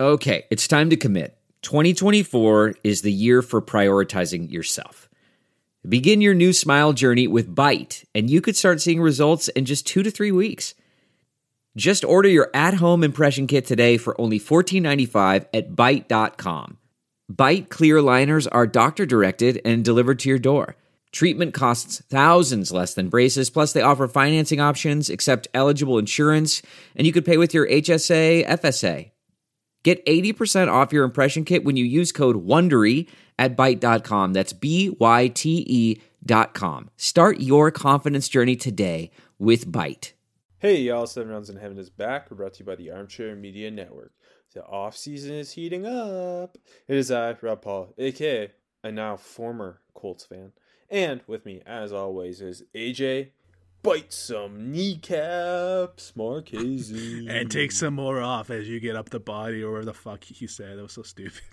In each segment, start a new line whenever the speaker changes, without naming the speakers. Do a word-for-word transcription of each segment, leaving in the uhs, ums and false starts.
Okay, it's time to commit. twenty twenty-four is the year for prioritizing yourself. Begin your new smile journey with Byte, and you could start seeing results in just two to three weeks. Just order your at-home impression kit today for only fourteen ninety-five at byte dot com. Byte clear aligners are doctor-directed and delivered to your door. Treatment costs thousands less than braces, plus they offer financing options, accept eligible insurance, and you could pay with your H S A, F S A. Get eighty percent off your impression kit when you use code WONDERY at byte dot com. That's B Y T E dot com. Start your confidence journey today with Byte.
Hey y'all, Seven Rounds in Heaven is back. We're brought to you by the Armchair Media Network. The off-season is heating up. It is I, Rob Paul, a k a a now former Colts fan. And with me, as always, is A J, bite some kneecaps, Marchese.
And take some more off as you get up the body, or whatever the fuck you said. That was so stupid.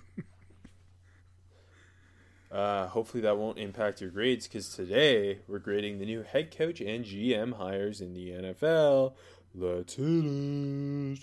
uh, hopefully that won't impact your grades, because today we're grading the new head coach and G M hires in the N F L. Let's hit it.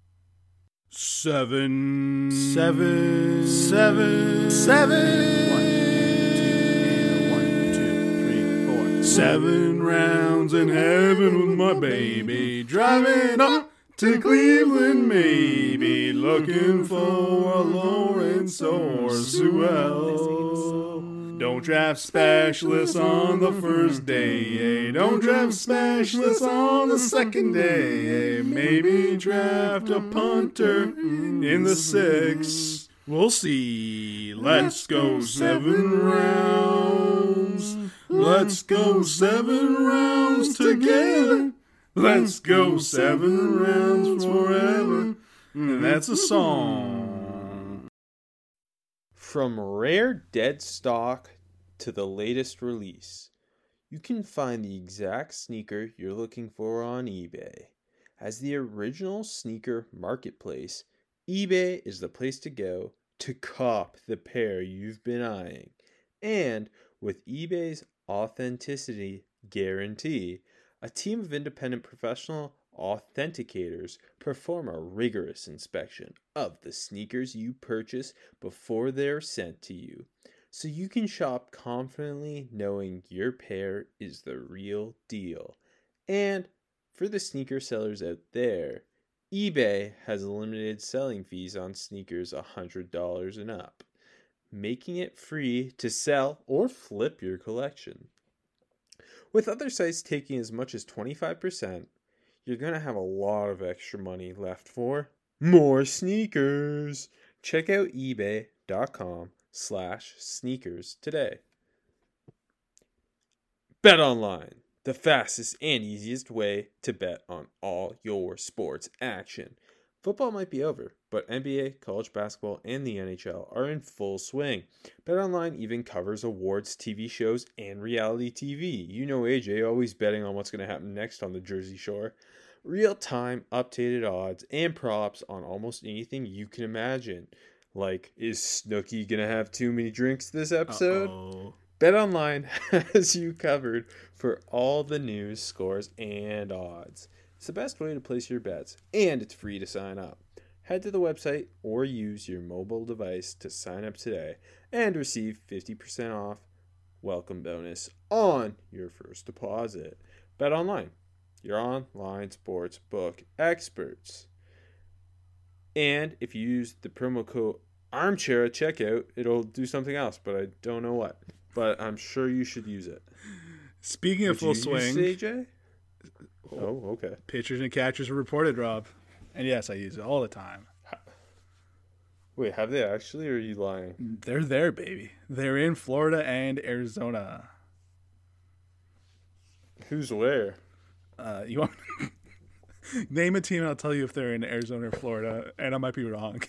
Seven.
Seven.
Seven. Seven. One, two, one, two, three, four. Seven rounds in heaven with my baby. Driving up to Cleveland, maybe. Looking for a Lawrence or Sewell. Don't draft specialists on the first day. Eh? Don't draft specialists on the second day. Eh? Maybe draft a punter in the sixth. We'll see. Let's go seven rounds. Let's go seven rounds together. Let's go seven rounds forever. And that's a song.
From rare dead stock to the latest release, you can find the exact sneaker you're looking for on eBay. As the original sneaker marketplace, eBay is the place to go to cop the pair you've been eyeing. And with eBay's authenticity guarantee, a team of independent professional authenticators perform a rigorous inspection of the sneakers you purchase before they're sent to you, so you can shop confidently knowing your pair is the real deal. And for the sneaker sellers out there, eBay has limited selling fees on sneakers one hundred dollars and up, making it free to sell or flip your collection. With other sites taking as much as twenty-five percent, you're going to have a lot of extra money left for more sneakers. Check out ebay.com slash sneakers today. BetOnline, the fastest and easiest way to bet on all your sports action. Football might be over, but N B A, college basketball, and the N H L are in full swing. BetOnline even covers awards, T V shows, and reality T V. You know A J always betting on what's going to happen next on the Jersey Shore. Real-time, updated odds and props on almost anything you can imagine. Like, is Snooki going to have too many drinks this episode?
Uh-oh.
BetOnline has you covered for all the news, scores, and odds. It's the best way to place your bets, and it's free to sign up. Head to the website or use your mobile device to sign up today and receive fifty percent off welcome bonus on your first deposit. BetOnline, your online sports book experts. And if you use the promo code Armchair at checkout, it'll do something else, but I don't know what. But I'm sure you should use it.
Speaking of
Would
full
you
swing,
use it, A J? Oh, okay.
pitchers and catchers are reported, Rob. And yes, I use it all the time.
Wait, have they actually, or are you lying?
They're there, baby. They're in Florida and Arizona.
Who's where?
Uh, you want name a team and I'll tell you if they're in Arizona or Florida, and I might be wrong.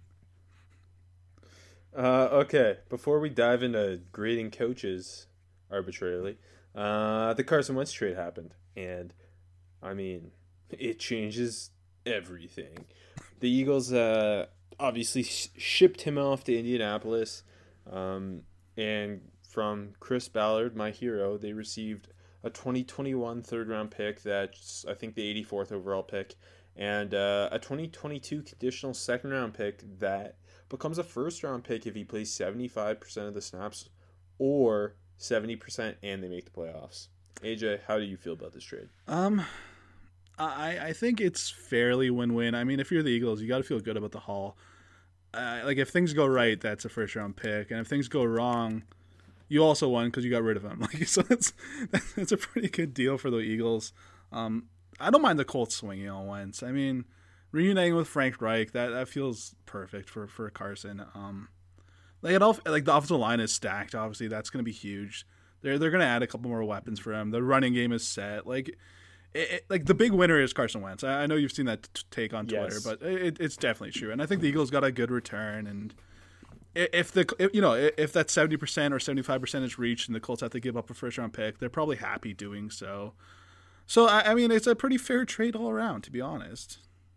Uh, okay, before we dive into grading coaches arbitrarily, uh, the Carson Wentz trade happened, and I mean, it changes everything. The Eagles uh, obviously sh- shipped him off to Indianapolis, um, and from Chris Ballard, my hero, they received a twenty twenty-one third-round pick that's, I think, the eighty-fourth overall pick, and uh, a twenty twenty-two conditional second round pick that becomes a first round pick if he plays seventy-five percent of the snaps or seventy percent and they make the playoffs. A J, how do you feel about this trade?
Um, I I think it's fairly win-win. I mean, if you're the Eagles, you got to feel good about the haul. Uh, like, if things go right, that's a first-round pick. And if things go wrong, you also won because you got rid of him. Like, so that's, that's a pretty good deal for the Eagles. Um, I don't mind the Colts swinging on Wentz. I mean, reuniting with Frank Reich, that, that feels perfect for, for Carson. Um, like, it all, like the offensive line is stacked, obviously. That's going to be huge. They're, they're going to add a couple more weapons for him. The running game is set. Like, It, it, like the big winner is Carson Wentz. I, I know you've seen that t- take on Twitter,
Yes.
but it, it's definitely true. And I think the Eagles got a good return. And if the if, you know if that seventy percent or seventy five percent is reached, and the Colts have to give up a first round pick, they're probably happy doing so. So I, I mean, it's a pretty fair trade all around, to be honest.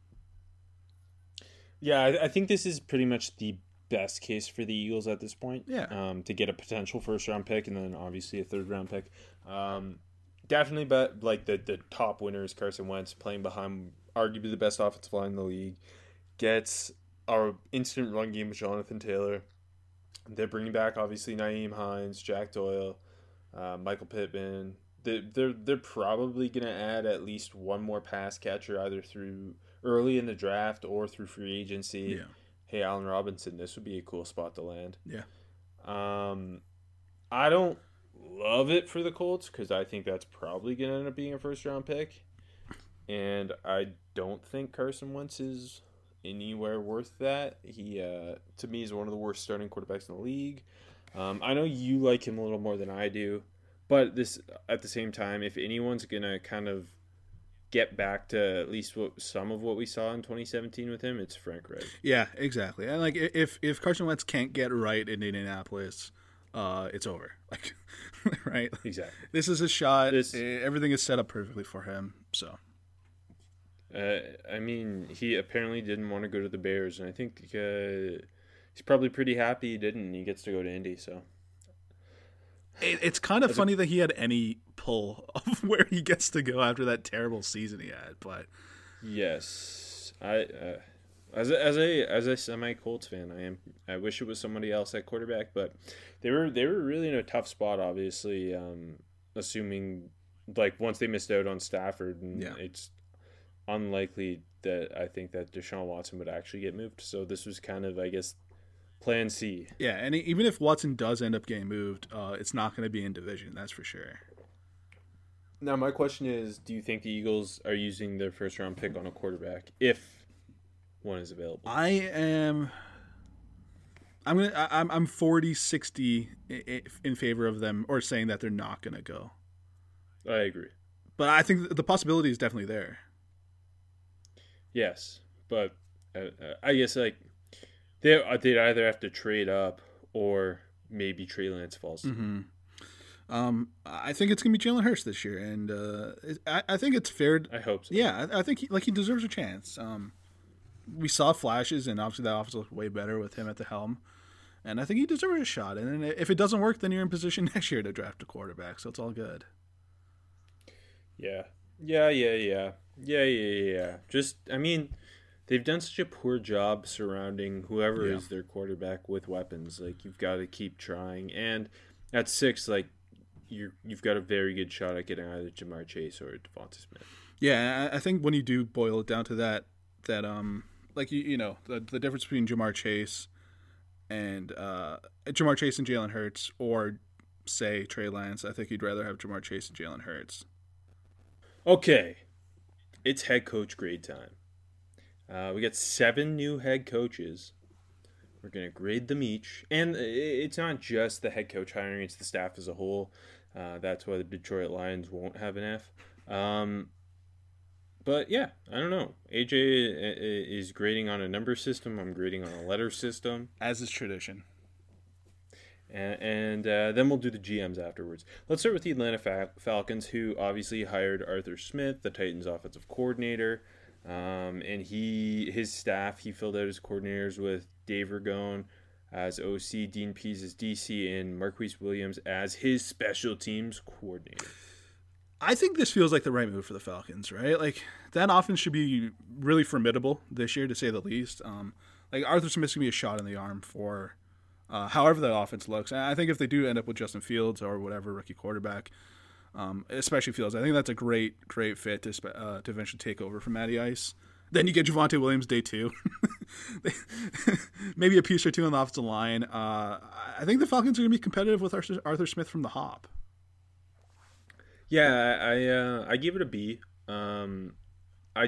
Yeah, I, I think this is pretty much the best case for the Eagles at this point.
Yeah.
Um, to get a potential first round pick and then obviously a third round pick. Um, definitely, but like the the top winner is Carson Wentz, playing behind arguably the best offensive line in the league. Gets our instant run game with Jonathan Taylor. They're bringing back obviously Nyheim Hines, Jack Doyle, uh, Michael Pittman. They, they're they're probably gonna add at least one more pass catcher either through early in the draft or through free agency.
Yeah.
Hey, Allen Robinson, this would be a cool spot to land.
Yeah.
Um, I don't love it for the Colts because I think that's probably gonna end up being a first round pick, and I don't think Carson Wentz is anywhere worth that. He, uh, to me, is one of the worst starting quarterbacks in the league. Um, I know you like him a little more than I do, but this at the same time, if anyone's gonna kind of get back to at least what some of what we saw in twenty seventeen with him, it's Frank Reich.
Yeah, exactly. And like if if Carson Wentz can't get right in Indianapolis, uh, it's over. Like, right?
Exactly.
This is a shot.
This-
Everything is set up perfectly for him. So.
Uh, I mean, he apparently didn't want to go to the Bears, and I think uh, he's probably pretty happy he didn't. And he gets to go to Indy, so.
It, it's kind of
As a-
funny that he had any pull of where he gets to go after that terrible season he had, but
Yes, I uh, as a, as a as a semi Colts fan, I am. I wish it was somebody else at quarterback, but they were they were really in a tough spot. Obviously, um, assuming like once they missed out on Stafford, and
Yeah.
it's unlikely that I think that Deshaun Watson would actually get moved. So this was kind of, I guess, Plan C.
yeah, and even if Watson does end up getting moved, uh, it's not going to be in division, that's for sure.
Now, my question is, do you think the Eagles are using their first round pick on a quarterback if one is available?
I am I'm going to I'm I'm forty sixty in favor of them, or saying that they're not going to go.
I agree.
But I think the possibility is definitely there.
Yes, but uh, uh, I guess like they they'd either have to trade up or maybe Trey Lance falls.
Mm-hmm. Um, I think it's gonna be Jalen Hurts this year, and uh, it, I, I think it's fair.
I hope so.
Yeah, I, I think he, like he deserves a chance. Um, we saw flashes, and obviously that offense looked way better with him at the helm, and I think he deserves a shot. And then if it doesn't work, then you're in position next year to draft a quarterback, so it's all good.
Yeah. Yeah, yeah, yeah. Yeah, yeah, yeah. Just, I mean, they've done such a poor job surrounding whoever
Yeah.
is their quarterback with weapons. Like, you've got to keep trying. And at six, like, you're, you've got a very good shot at getting either Jamar Chase or Devonta Smith.
Yeah, I I think when you do boil it down to that, that um, like you you know the the difference between Jamar Chase and uh, Jamar Chase and Jalen Hurts, or say Trey Lance, I think you'd rather have Jamar Chase and Jalen Hurts.
Okay. It's head coach grade time. Uh, we got seven new head coaches. We're going to grade them each. And it's not just the head coach hiring, it's the staff as a whole. Uh, that's why the Detroit Lions won't have an F. Um, but yeah, I don't know. A J is grading on a number system. I'm grading on a letter system.
As is tradition.
And, and uh, then we'll do the G Ms afterwards. Let's start with the Atlanta Fal- Falcons, who obviously hired Arthur Smith, the Titans' offensive coordinator. Um, and he his staff, he filled out his coordinators with Dave Ragone as O C, Dean Pease as D C, and Marquise Williams as his special teams coordinator.
I think this feels like the right move for the Falcons, right? Like, that offense should be really formidable this year, to say the least. Um, like, Arthur Smith's going to be a shot in the arm for uh, however that offense looks. And I think if they do end up with Justin Fields or whatever rookie quarterback, um, especially Fields, I think that's a great, great fit to, spe- uh, to eventually take over from Matty Ice. Then you get Javonte Williams day two. Maybe a piece or two on the offensive line. Uh, I think the Falcons are going to be competitive with Arthur, Arthur Smith from the hop.
Yeah, I uh, I give it a B. Um, I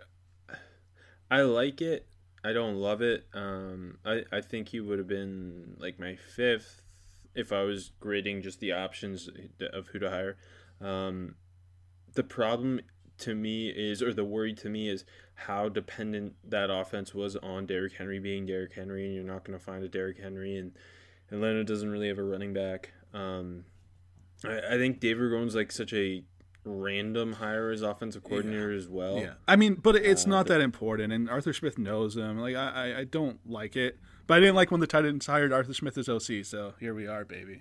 I like it. I don't love it. Um, I I think he would have been like my fifth if I was grading just the options of who to hire. Um, the problem to me is, or the worry to me is, how dependent that offense was on Derrick Henry being Derrick Henry, and you're not going to find a Derrick Henry, and Atlanta doesn't really have a running back. Um, I, I think Dave Ragon's like such a random hire as offensive coordinator yeah. as well.
Yeah, I mean, but it's uh, not
but,
that important, and Arthur Smith knows him. Like, I, I, I don't like it, but I didn't like when the Titans hired Arthur Smith as O C. So here we are, baby.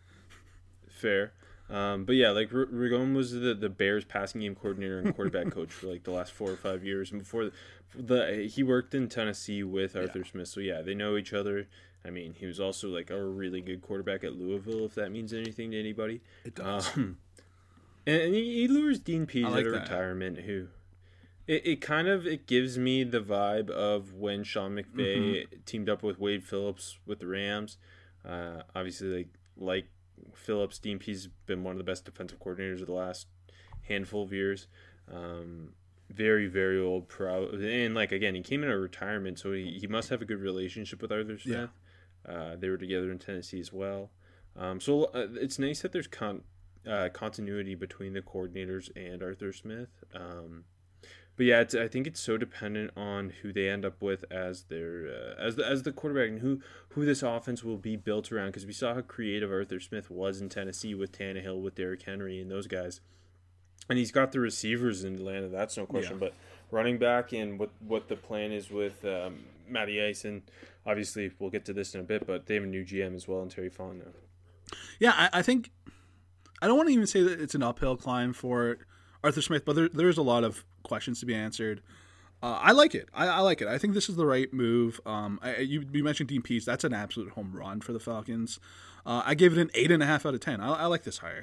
Fair. Um, but yeah, like R- Ragon was the, the Bears passing game coordinator and quarterback coach for like the last four or five years, and before the, the he worked in Tennessee with Arthur yeah. Smith. So yeah, they know each other. I mean, he was also like a really good quarterback at Louisville, if that means anything to anybody.
It does.
Um, and, and he, he lures Dean Pease
like
out of
that.
retirement. Who it, it kind of it gives me the vibe of when Sean McVay mm-hmm. teamed up with Wade Phillips with the Rams. Uh, obviously, like like. Phillips, Dean Pease has been one of the best defensive coordinators of the last handful of years. Um, very, very old, proud, and like again, he came in a retirement, so he, he must have a good relationship with Arthur Smith. Yeah. Uh, they were together in Tennessee as well. Um, so uh, it's nice that there's con- uh, continuity between the coordinators and Arthur Smith. Um, But yeah, it's, I think it's so dependent on who they end up with as their uh, as the as the quarterback and who, who this offense will be built around. Because we saw how creative Arthur Smith was in Tennessee with Tannehill, with Derrick Henry, and those guys. And he's got the receivers in Atlanta. That's no question. Yeah. But running back and what what the plan is with um, Matty Ice, and obviously we'll get to this in a bit. But they have a new G M as well, and Terry Fong now.
Yeah, I, I think I don't want to even say that it's an uphill climb for Arthur Smith, but there, there's a lot of questions to be answered. Uh, I like it. I, I like it. I think this is the right move. Um, I, you, you mentioned Dean Pease. That's an absolute home run for the Falcons. Uh, I gave it an eight and a half out of ten. I, I like this hire.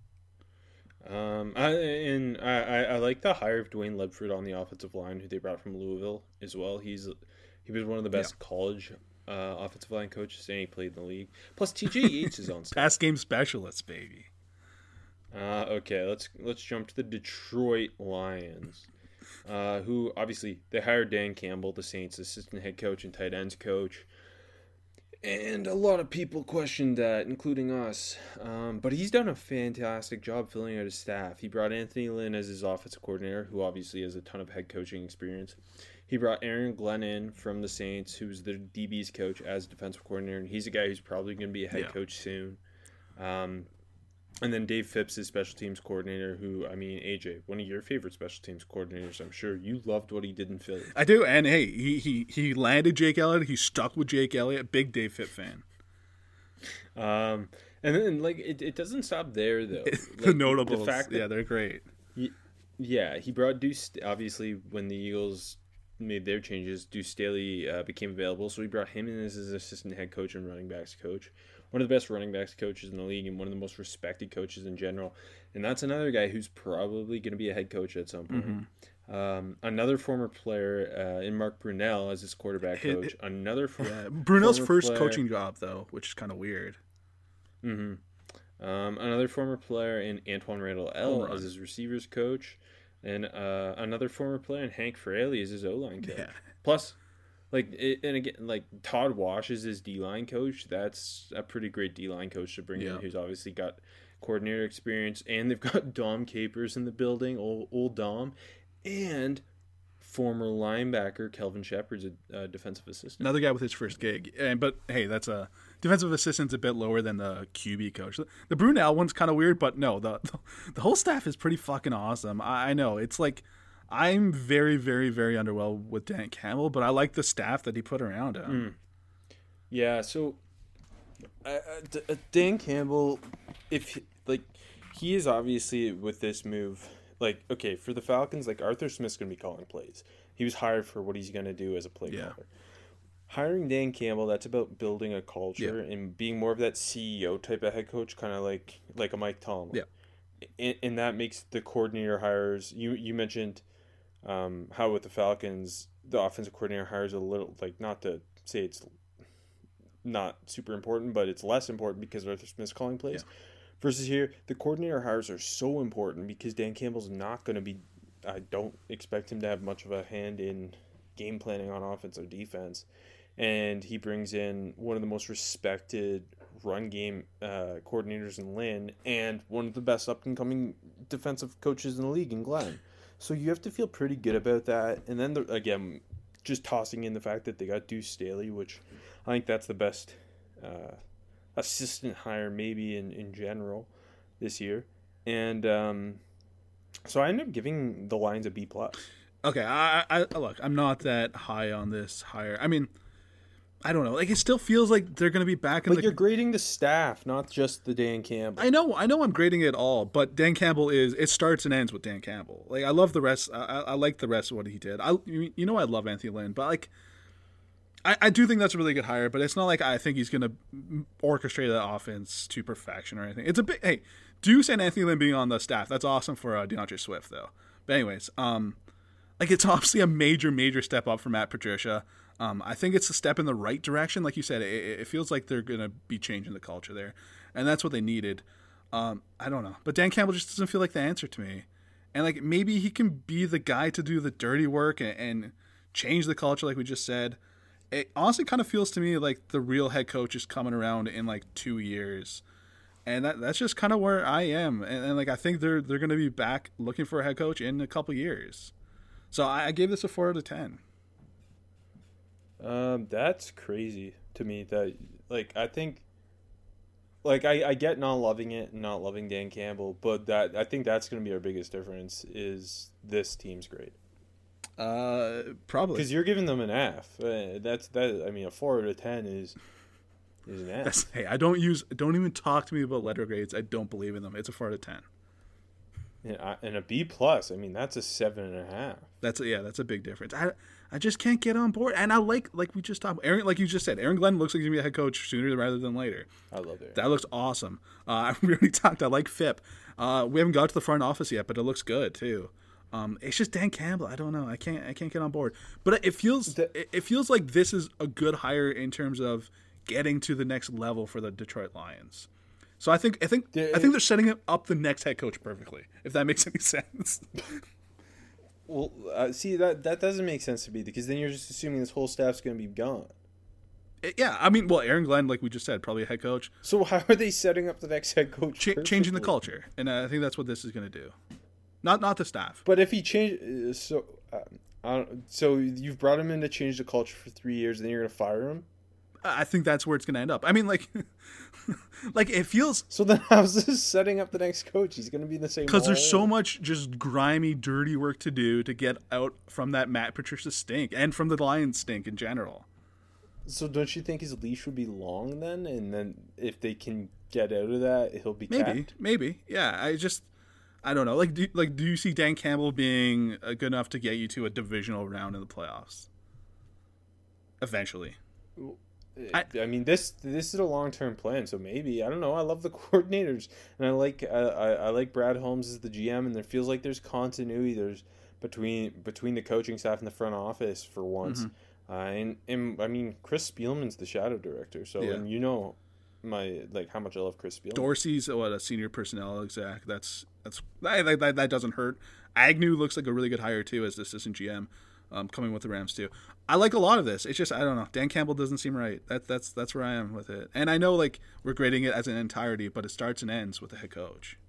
Um, I, and I, I like the hire of Dwayne Ledford on the offensive line, who they brought from Louisville as well. He's he was one of the best yeah. college uh, offensive line coaches, and he played in the league. Plus, T J Yates is on staff.
Pass game specialist, baby.
Uh, okay, let's let's jump to the Detroit Lions, uh, who obviously they hired Dan Campbell, the Saints' assistant head coach and tight ends coach, and a lot of people questioned that, including us. Um, but he's done a fantastic job filling out his staff. He brought Anthony Lynn as his offensive coordinator, who obviously has a ton of head coaching experience. He brought Aaron Glenn in from the Saints, who's the D B's coach, as defensive coordinator, and he's a guy who's probably going to be a head yeah. coach soon. Um, And then Dave Phipps is special teams coordinator, who, I mean, A J, one of your favorite special teams coordinators. I'm sure you loved what he did in Philly.
I do, and hey, he he, he landed Jake Elliott. He stuck with Jake Elliott. Big Dave Phipps fan.
Um, and then, like, it, it doesn't stop there, though.
the
like,
notables,
the fact that,
yeah, they're great.
He, yeah, he brought Deuce, obviously, when the Eagles made their changes, Deuce Staley uh, became available, so he brought him in as his assistant head coach and running backs coach. One of the best running backs coaches in the league and one of the most respected coaches in general. And that's another guy who's probably going to be a head coach at some point. Mm-hmm. Um, another former player uh, in Mark Brunell as his quarterback coach. It, it, another for,
yeah. Brunell's
former
first
player,
coaching job, though, which is kind of weird.
Mm-hmm. Um, another former player in Antoine Randall L as his receivers coach. And uh, another former player in Hank Fraley as his O-line coach. Yeah. Plus... Like it, and again, like Todd Wash is his D-line coach. That's a pretty great D-line coach to bring yeah. in, who's obviously got coordinator experience, and they've got Dom Capers in the building, old old Dom, and former linebacker Kelvin Shepard's a, a defensive assistant.
Another guy with his first gig, and but hey, that's a defensive assistant's a bit lower than the Q B coach. The Brunell one's kind of weird, but no, the, the the whole staff is pretty fucking awesome. I, I know it's like. I'm very, very, very underwhelmed with Dan Campbell, but I like the staff that he put around him.
Mm. Yeah, so uh, uh, Dan Campbell, if like he is obviously with this move. Like, okay, for the Falcons, like Arthur Smith's going to be calling plays. He was hired for what he's going to do as a play
Yeah.
caller. Hiring Dan Campbell, that's about building a culture
Yeah.
and being more of that C E O type of head coach, kind of like like a Mike Tomlin.
Yeah.
And, and that makes the coordinator hires. You you mentioned um, how with the Falcons, the offensive coordinator hires a little, like, not to say it's not super important, but it's less important because Arthur Smith's calling plays.
Yeah.
Versus here, the coordinator hires are so important because Dan Campbell's not going to be. I don't expect him to have much of a hand in game planning on offense or defense, and he brings in one of the most respected run game uh, coordinators in the land and one of the best up and coming defensive coaches in the league in Glenn. So you have to feel pretty good about that. And then the, again, just tossing in the fact that they got Deuce Staley, which I think that's the best uh, assistant hire maybe in, in general this year. And um, so I ended up giving the Lions a B plus.
Okay, I, I look, I'm not that high on this hire. I mean, I don't know. Like, it still feels like they're going to be back in
But
the.
you're grading the staff, not just the Dan Campbell.
I know, I know, I'm grading it all, but Dan Campbell is. It starts and ends with Dan Campbell. Like, I love the rest. I, I like the rest of what he did. I, you know, I love Anthony Lynn, but like, I, I do think that's a really good hire. But it's not like I think he's going to orchestrate that offense to perfection or anything. It's a bit. Hey, Deuce and Anthony Lynn being on the staff, that's awesome for uh, DeAndre Swift, though. But anyways, um, like it's obviously a major, major step up for Matt Patricia. Um, I think it's a step in the right direction. Like you said, it, it feels like they're going to be changing the culture there. And that's what they needed. Um, I don't know. But Dan Campbell just doesn't feel like the answer to me. And like maybe he can be the guy to do the dirty work and, and change the culture like we just said. It honestly kind of feels to me like the real head coach is coming around in like two years. And that that's just kind of where I am. And, and like I think they're they're going to be back looking for a head coach in a couple years. So I, I gave this a four out of ten.
Um, that's crazy to me. That like I think, like I, I get not loving it and not loving Dan Campbell, but that I think that's going to be our biggest difference is this team's grade.
Uh, probably
Because you're giving them an F. Uh, that's that. I mean, a four out of ten is is an F.
That's, hey, I don't use. Don't even talk to me about letter grades. I don't believe in them. It's a four out of ten.
And, I, and a B plus. I mean, that's a seven and a half.
That's a, yeah, that's a big difference. I I just can't get on board. And I like like we just talked. Aaron, like you just said, Aaron Glenn looks like he's gonna be a head coach sooner rather than later.
I love it.
That looks awesome. Uh, I really talked. I like Phipp. Uh, we haven't got to the front office yet, but it looks good too. Um, it's just Dan Campbell. I don't know. I can't. I can't get on board. But it feels.
The,
it, it feels like this is a good hire in terms of getting to the next level for the Detroit Lions. So I think. I think.
the,
I think they're setting up the next head coach perfectly. If that makes any sense.
Well, uh, see that that doesn't make sense to me because then you're just assuming this whole staff's going to be gone.
It- yeah. I mean, well, Aaron Glenn, like we just said, probably a head coach,
So how are they setting up the next head coach?
Ch- changing the
perfectly?
culture, and uh, I think that's what this is going to do. Not not the staff.
But if he change, so uh, I don't, so you've brought him in to change the culture for three years, and then you're going to fire him.
I think that's where it's going to end up. I mean, like, like it feels
So then how's this setting up the next coach? He's going to be in the same.
because there's so
role?
much just grimy, dirty work to do to get out from that Matt Patricia stink and from the Lions stink in general.
So don't you think his leash would be long then? And then if they can get out of that, he'll be
Maybe,
capped?
maybe, yeah. I just, I don't know. Like, do like do you see Dan Campbell being uh, good enough to get you to a divisional round in the playoffs? Eventually.
I, I mean, this this is a long term plan, so maybe I don't know. I love the coordinators, and I like I, I, I like Brad Holmes as the G M, and there feels like there's continuity there's between between the coaching staff and the front office for once.
Mm-hmm.
Uh, and and I mean, Chris Spielman's the shadow director, so
Yeah.
and you know my like how much I love Chris Spielman.
Dorsey's what a senior personnel exec. That's that's that, that, that doesn't hurt. Agnew looks like a really good hire too as the assistant G M, um, coming with the Rams too. I like a lot of this. It's just I don't know. Dan Campbell doesn't seem right. That that's that's where I am with it. And I know like we're grading it as an entirety, but it starts and ends with the head coach.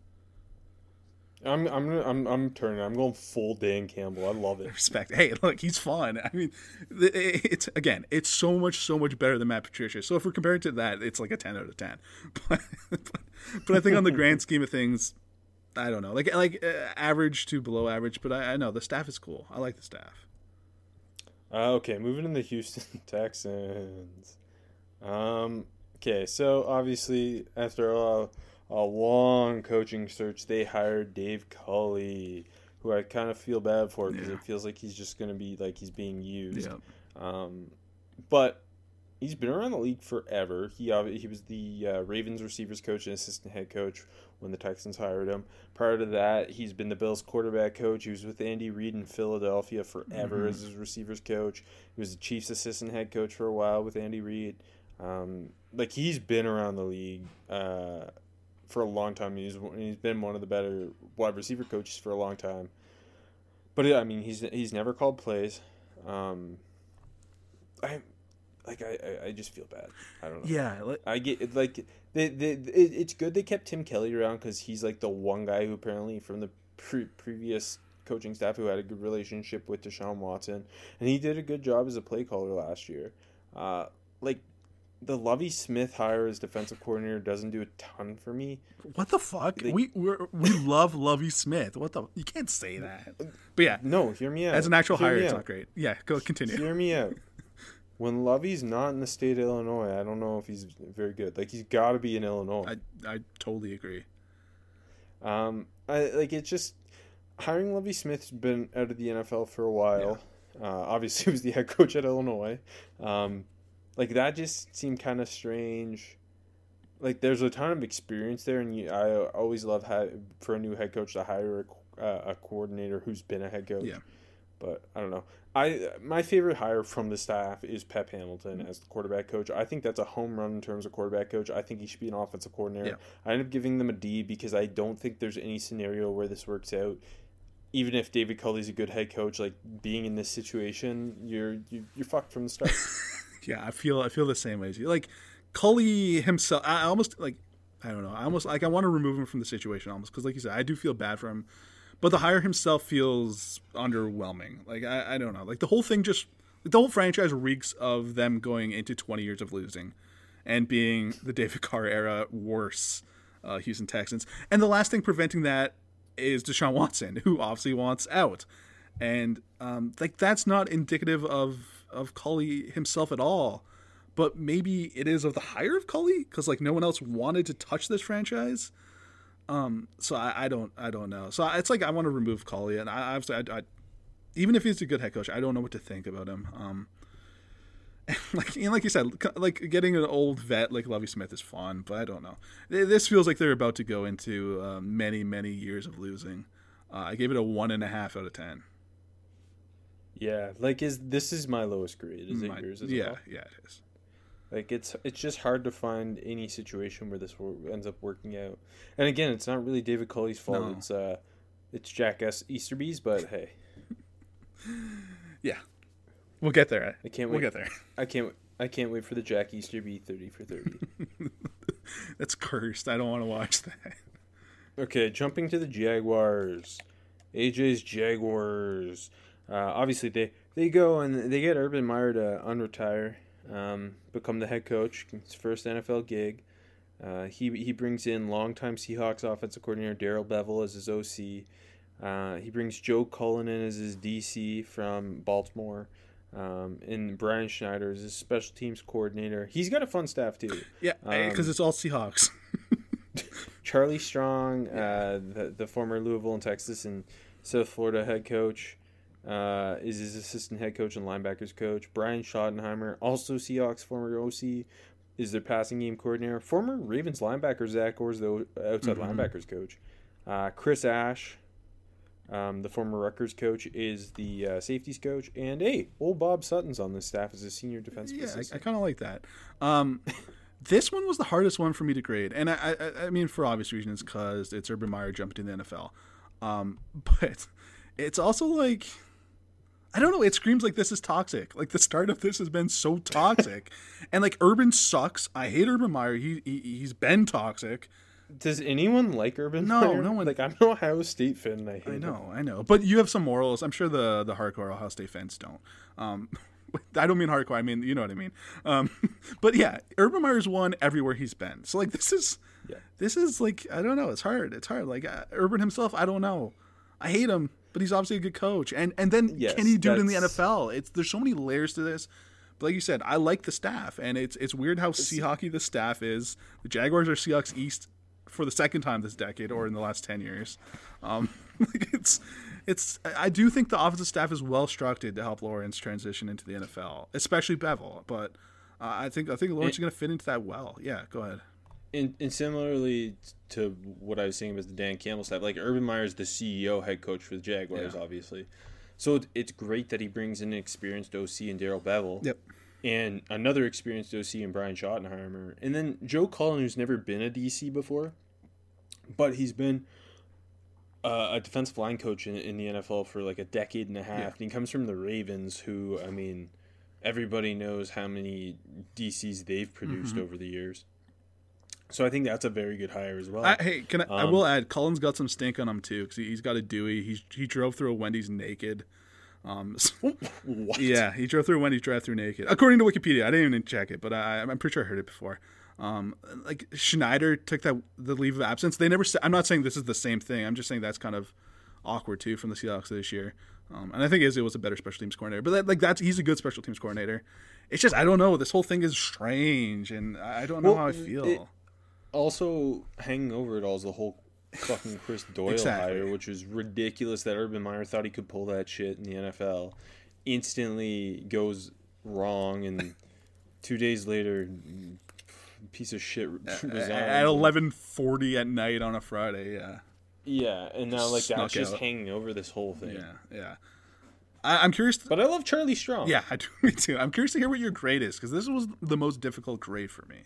I'm I'm I'm I'm turning. I'm going full Dan Campbell. I love it.
Respect. Hey, look, he's fun. I mean, it's again, it's so much so much better than Matt Patricia. So if we're comparing to that, it's like a ten out of ten. But but, but I think on the grand scheme of things, I don't know, like like uh, average to below average. But I, I know the staff is cool. I like the staff.
Uh, okay, moving to the Houston Texans. Um, okay, so obviously after a, a a long coaching search, they hired Dave Culley, who I kind of feel bad for because
Yeah.
it feels like he's just going to be like he's being used.
Yeah.
Um, but he's been around the league forever. He obvi- he was the uh, Ravens receivers coach and assistant head coach when the Texans hired him. Prior to that, he's been the Bills quarterback coach. He was with Andy Reid in Philadelphia forever
Mhm.
as his receivers coach. He was the Chiefs assistant head coach for a while with Andy Reid. Um, like he's been around the league uh, for a long time. He's he's been one of the better wide receiver coaches for a long time. But yeah, I mean, he's he's never called plays. Um, I like I, I, I just feel bad. I don't know.
Yeah, like,
I get it, like they, they, it, it's good they kept Tim Kelly around because he's like the one guy who apparently from the pre- previous coaching staff who had a good relationship with Deshaun Watson, and he did a good job as a play caller last year. Uh, like the Lovie Smith hire as defensive coordinator doesn't do a ton for me.
what the fuck?
They-
we we're, we love Lovie Smith. What the? You can't say that. But yeah,
No, hear me out.
as an actual
Hear
hire,
me
it's
out.
not great. Yeah, go continue.
Hear me out. When Lovey's not in the state of Illinois, I don't know if he's very good. Like he's got to be in Illinois.
I I totally agree.
Um, I like it's just hiring Lovie Smith's been out of the N F L for a while. Uh, obviously, he was the head coach at Illinois. Um, like that just seemed kind of strange. Like there's a ton of experience there, and you, I always love ha- for a new head coach to hire a, uh, a coordinator who's been a head coach.
Yeah.
But I don't know. I my favorite hire from the staff is Pep Hamilton as the quarterback coach. I think that's a home run in terms of quarterback coach. I think he should be an offensive coordinator.
Yeah.
I end up giving them a D because I don't think there's any scenario where this works out. Even if David Culley's a good head coach, like being in this situation, you're you, you're fucked from the start.
Yeah, I feel I feel the same way as you. Like Culley himself, I almost like I don't know. I almost like I want to remove him from the situation almost because, like you said, I do feel bad for him. But the hire himself feels underwhelming. Like I, I don't know. Like the whole thing just the whole franchise reeks of them going into twenty years of losing, and being the David Carr era worse uh, Houston Texans. And the last thing preventing that is Deshaun Watson, who obviously wants out, and um, like that's not indicative of of Culley himself at all. But maybe it is of the hire of Culley because like no one else wanted to touch this franchise. Um, so I, I don't, I don't know. So it's like I want to remove Culley, and I obviously, I, I, even if he's a good head coach, I don't know what to think about him. Um, like, and like you said, like getting an old vet like Lovie Smith is fun, but I don't know. This feels like they're about to go into uh, many, many years of losing. Uh, I gave it a one and a half out of ten.
Yeah, like is this is my lowest grade? Is
My-
it yours as
yeah,
well?
yeah, it is.
Like it's it's just hard to find any situation where this wor- ends up working out. And again, it's not really David Culley's fault.
No.
It's uh, it's Jack S. Easterby's. But hey,
Yeah, we'll get there.
I can't
We'll
wait.
get there.
I can't I can't wait for the Jack Easterby thirty for thirty.
That's cursed. I don't want to watch that.
Okay, jumping to the Jaguars. A J's Jaguars. Uh, obviously, they, they go and they get Urban Meyer to unretire, um, become the head coach. His first N F L gig. Uh, he he brings in longtime Seahawks offensive coordinator Darrell Bevel as his O C. Uh, he brings Joe Cullen in as his D C from Baltimore. Um, and Brian Schneider is his special teams coordinator. He's got a fun staff too.
Yeah, because
Um,
it's all Seahawks.
Charlie Strong, uh, the, the former Louisville and Texas and South Florida head coach, uh, is his assistant head coach and linebackers coach. Brian Schottenheimer, also Seahawks former O C, is their passing game coordinator. Former Ravens linebacker Zach Orr's the outside
Mhm.
linebackers coach. Uh, Chris Ash, um, the former Rutgers coach, is the uh, safeties coach. And hey, old Bob Sutton's on this staff as a senior defensive
Yeah, I, I
assistant.
kind of like that. Um, this one was the hardest one for me to grade, and I, I, I mean for obvious reasons because it's Urban Meyer jumping to the N F L. Um, but it's also like I don't know. It screams like this is toxic. Like the start of this has been so toxic, and like Urban sucks. I hate Urban Meyer. He, he he's been toxic.
Does anyone like Urban
No,
Meyer?
no one-
Like I'm an Ohio State fan. And I hate
I
him.
know, I know. But you have some morals. I'm sure the the hardcore Ohio State fans don't. Um, I don't mean hardcore. I mean, you know what I mean. Um, but yeah, Urban Meyer's won everywhere he's been. So like, this is,
Yeah.
this is like, I don't know. It's hard. It's hard. Like uh, Urban himself, I don't know. I hate him, but he's obviously a good coach. And and then
Yes,
can he do it in the N
that's-
F L? It's there's so many layers to this. But like you said, I like the staff, and it's it's weird how Seahawky the staff is. The Jaguars are Seahawks East for the second time this decade or in the last ten years. Um, like it's it's I do think the offensive staff is well structured to help Lawrence transition into the N F L, especially Bevel. But uh, I think I think Lawrence and, is going to fit into that well. Yeah, go ahead.
And, and similarly to what I was saying about the Dan Campbell staff, like Urban Meyer's the C E O head coach for the Jaguars, yeah. obviously. So it's great that he brings in an experienced O C in Darrell Bevel.
Yep.
And another experienced O C in Brian Schottenheimer. And then Joe Cullen, who's never been a D C before, but he's been uh, a defensive line coach in, in the N F L for like a decade and a half. Yeah. And he comes from the Ravens, who, I mean, everybody knows how many D Cs they've produced mm-hmm. over the years. So I think that's a very good hire as well.
I, hey, can I, um, I will add, Cullen's got some stink on him too, because he, he's got a Dewey. He he drove through a Wendy's naked. Um, so,
what?
Yeah, he drove through a Wendy's drive-through naked. According to Wikipedia, I didn't even check it, but I, I'm pretty sure I heard it before. Um, like Schneider took that the leave of absence. They never. I'm not saying this is the same thing. I'm just saying that's kind of awkward too from the Seahawks this year. Um, and I think Izzy was a better special teams coordinator, but that, like that's he's a good special teams coordinator. It's just I don't know. This whole thing is strange, and I don't know well, how I feel.
It, Also, hanging over it all is the whole fucking Chris Doyle
exactly.
hire, which was ridiculous that Urban Meyer thought he could pull that shit in the N F L. Instantly goes wrong, and two days later, piece of shit resigns.
At eleven forty at night on a Friday, yeah.
Yeah, and now like that's just out. hanging over this whole thing.
Yeah, yeah. I, I'm curious. To,
but I love Charlie Strong.
Yeah, I do. Me too. I'm curious to hear what your grade is, because this was the most difficult grade for me.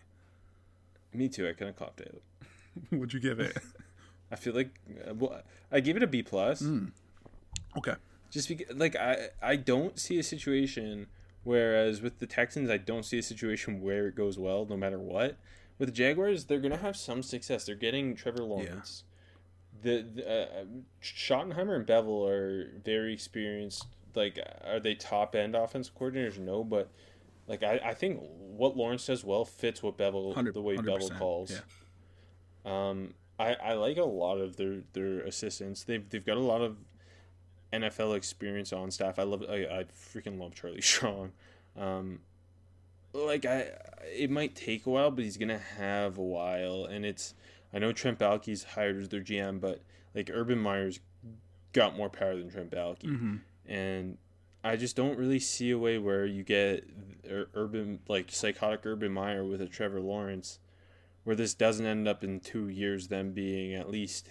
Me too. I kind of cocked it.
What'd you give it?
I feel like uh, well, I gave it a B plus.
Mm. Okay.
Just because, like, I I don't see a situation. Whereas with the Texans, I don't see a situation where it goes well, no matter what. With the Jaguars, they're gonna have some success. They're getting Trevor Lawrence. Yeah. The, the uh, Schottenheimer and Bevel are very experienced. Like, are they top end offensive coordinators? No, but. Like, I, I think what Lawrence does well fits what Bevel, the way Bevel calls.
Yeah.
Um, I, I like a lot of their, their assistants. They've they've got a lot of N F L experience on staff. I love I, I freaking love Charlie Strong. Um, like I, it might take a while, but he's gonna have a while. And it's I know Trent Baalke's hired as their G M, but like Urban Meyer's got more power than Trent Baalke,
mm-hmm.
and I just don't really see a way where you get Urban, like psychotic Urban Meyer with a Trevor Lawrence, where this doesn't end up in two years them being at least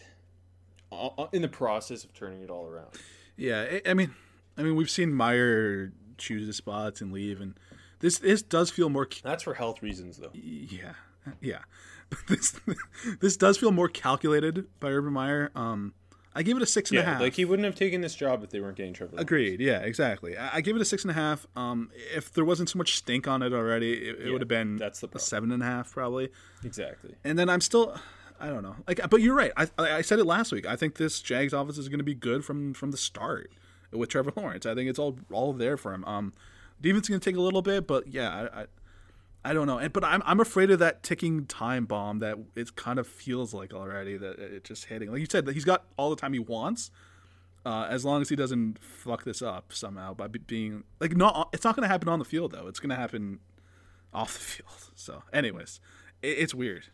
in the process of turning it all around.
Yeah, I mean, I mean, we've seen Meyer choose his spots and leave, and this this does feel more.
That's for health reasons, though.
Yeah, yeah. This this does feel more calculated by Urban Meyer. Um. I give it a six and
yeah,
a half.
Like he wouldn't have taken this job if they weren't getting Trevor Lawrence.
Agreed. Yeah, exactly. I, I give it a six and a half. Um, if there wasn't so much stink on it already, it, it
yeah,
would have been
that's the
a seven and a half probably.
Exactly.
And then I'm still, I don't know. Like, but you're right. I I said it last week. I think this Jags offense is going to be good from from the start with Trevor Lawrence. I think it's all all there for him. Um, defense is going to take a little bit, but yeah, I. I I don't know, but I'm I'm afraid of that ticking time bomb that it kind of feels like already that it's just hitting. Like you said, that he's got all the time he wants, uh, as long as he doesn't fuck this up somehow by being like not. It's not going to happen on the field though. It's going to happen off the field. So, anyways, it, it's weird.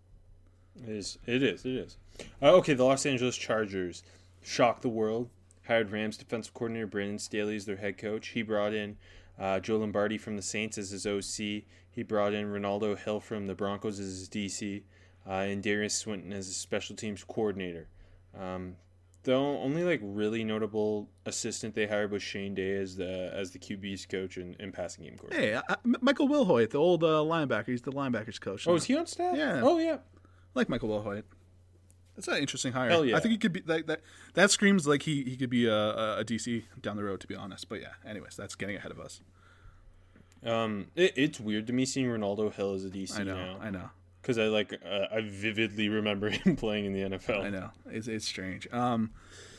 It is. It is. It is. Uh, okay, the Los Angeles Chargers shocked the world. Hired Rams defensive coordinator Brandon Staley as their head coach. He brought in uh, Joe Lombardi from the Saints as his O C. He brought in Ronaldo Hill from the Broncos as his D C, uh, and Darius Swinton as his special teams coordinator. Um, the only like really notable assistant they hired was Shane Day as the as the Q B's coach and, and passing game coordinator.
Hey, uh, Michael Wilhoit, the old uh, linebacker. He's the linebackers coach.
Oh, is he on staff?
Yeah.
Oh, yeah.
I like Michael Wilhoit. That's an interesting hire.
Hell yeah.
I think he could be that. That, that screams like he, he could be a, a, a D C down the road. To be honest, but yeah. Anyways, that's getting ahead of us.
Um, it, it's weird to me seeing Ronaldo Hill as a D C
I know,
now.
I know.
Because I like uh, I vividly remember him playing in the N F L.
I know it's it's strange. Um,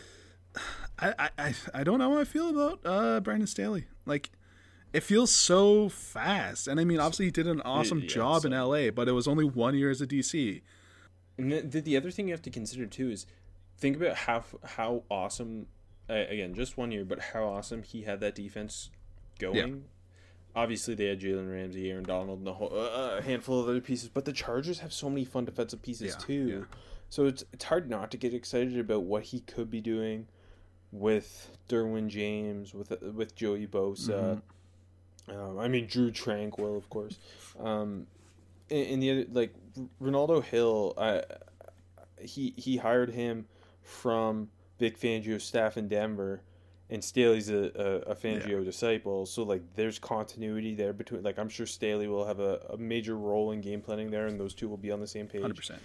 I I I don't know how I feel about uh Brandon Staley. Like, it feels so fast, and I mean, obviously he did an awesome it, yeah, job so. in L A, but it was only one year as a D C.
And the, the other thing you have to consider too is think about how how awesome uh, again just one year, but how awesome he had that defense going. obviously they had Jalen Ramsey, Aaron Donald, and a, whole, uh, a handful of other pieces. But the Chargers have so many fun defensive pieces
Yeah,
too.
yeah.
So it's it's hard not to get excited about what he could be doing with Derwin James, with with Joey Bosa. Mm-hmm. Um, I mean Drew Tranquil, of course. Um, and, and the other, like Ronaldo Hill, I he he hired him from Vic Fangio's staff in Denver. And Staley's a, a, a Fangio yeah. disciple, so like there's continuity there between. Like I'm sure Staley will have a, a major role in game planning there, and those two will be on the same page. one hundred percent.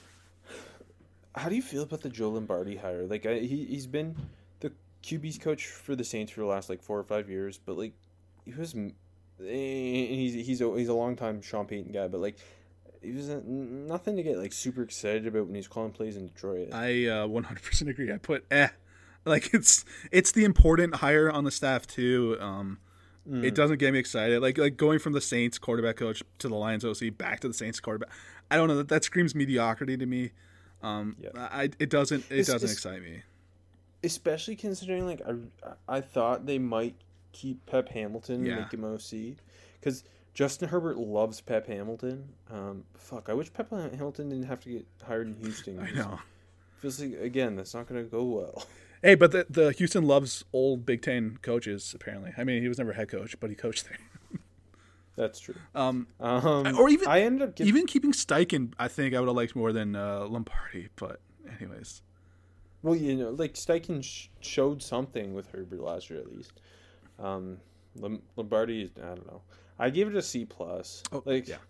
How do you feel about the Joe Lombardi hire? Like I, he he's been the Q B's coach for the Saints for the last like four or five years, but like he was, and he's he's a, he's a long time Sean Payton guy, but like he was a, nothing to get like super excited about when he's calling plays in Detroit.
I uh, one hundred percent agree. I put eh. Like it's it's the important hire on the staff too. Um, mm. It doesn't get me excited. Like like going from the Saints quarterback coach to the Lions O C back to the Saints quarterback. I don't know, that that screams mediocrity to me. Um, yeah. I it doesn't it it's, doesn't it's, excite me.
Especially considering like I I thought they might keep Pep Hamilton yeah. and make him O C because Justin Herbert loves Pep Hamilton. Um, fuck, I wish Pep Hamilton didn't have to get hired in Houston.
I know.
Feels like again that's not going to go well.
Hey, but the, the Houston loves old Big Ten coaches, apparently. I mean, he was never head coach, but he coached there.
That's true.
Um,
um,
or even
I ended up getting...
even keeping Steichen, I think I would have liked more than uh, Lombardi. But anyways.
Well, you know, like Steichen sh- showed something with Herbert last year at least. Um, Lombardi, I don't know. I gave it a C plus.
Oh,
like,
yeah.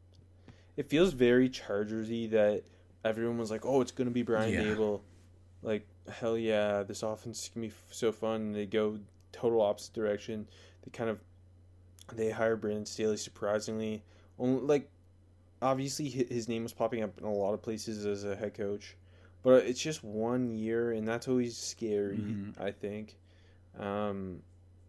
It feels very Chargers-y that everyone was like, "Oh, it's going to be Brian
yeah.
Daboll." Like, hell yeah, this offense is going to be so fun. And they go total opposite direction. They kind of, they hire Brandon Staley surprisingly. Only, like, obviously his name was popping up in a lot of places as a head coach. But it's just one year, and that's always scary, mm-hmm. I think. Um,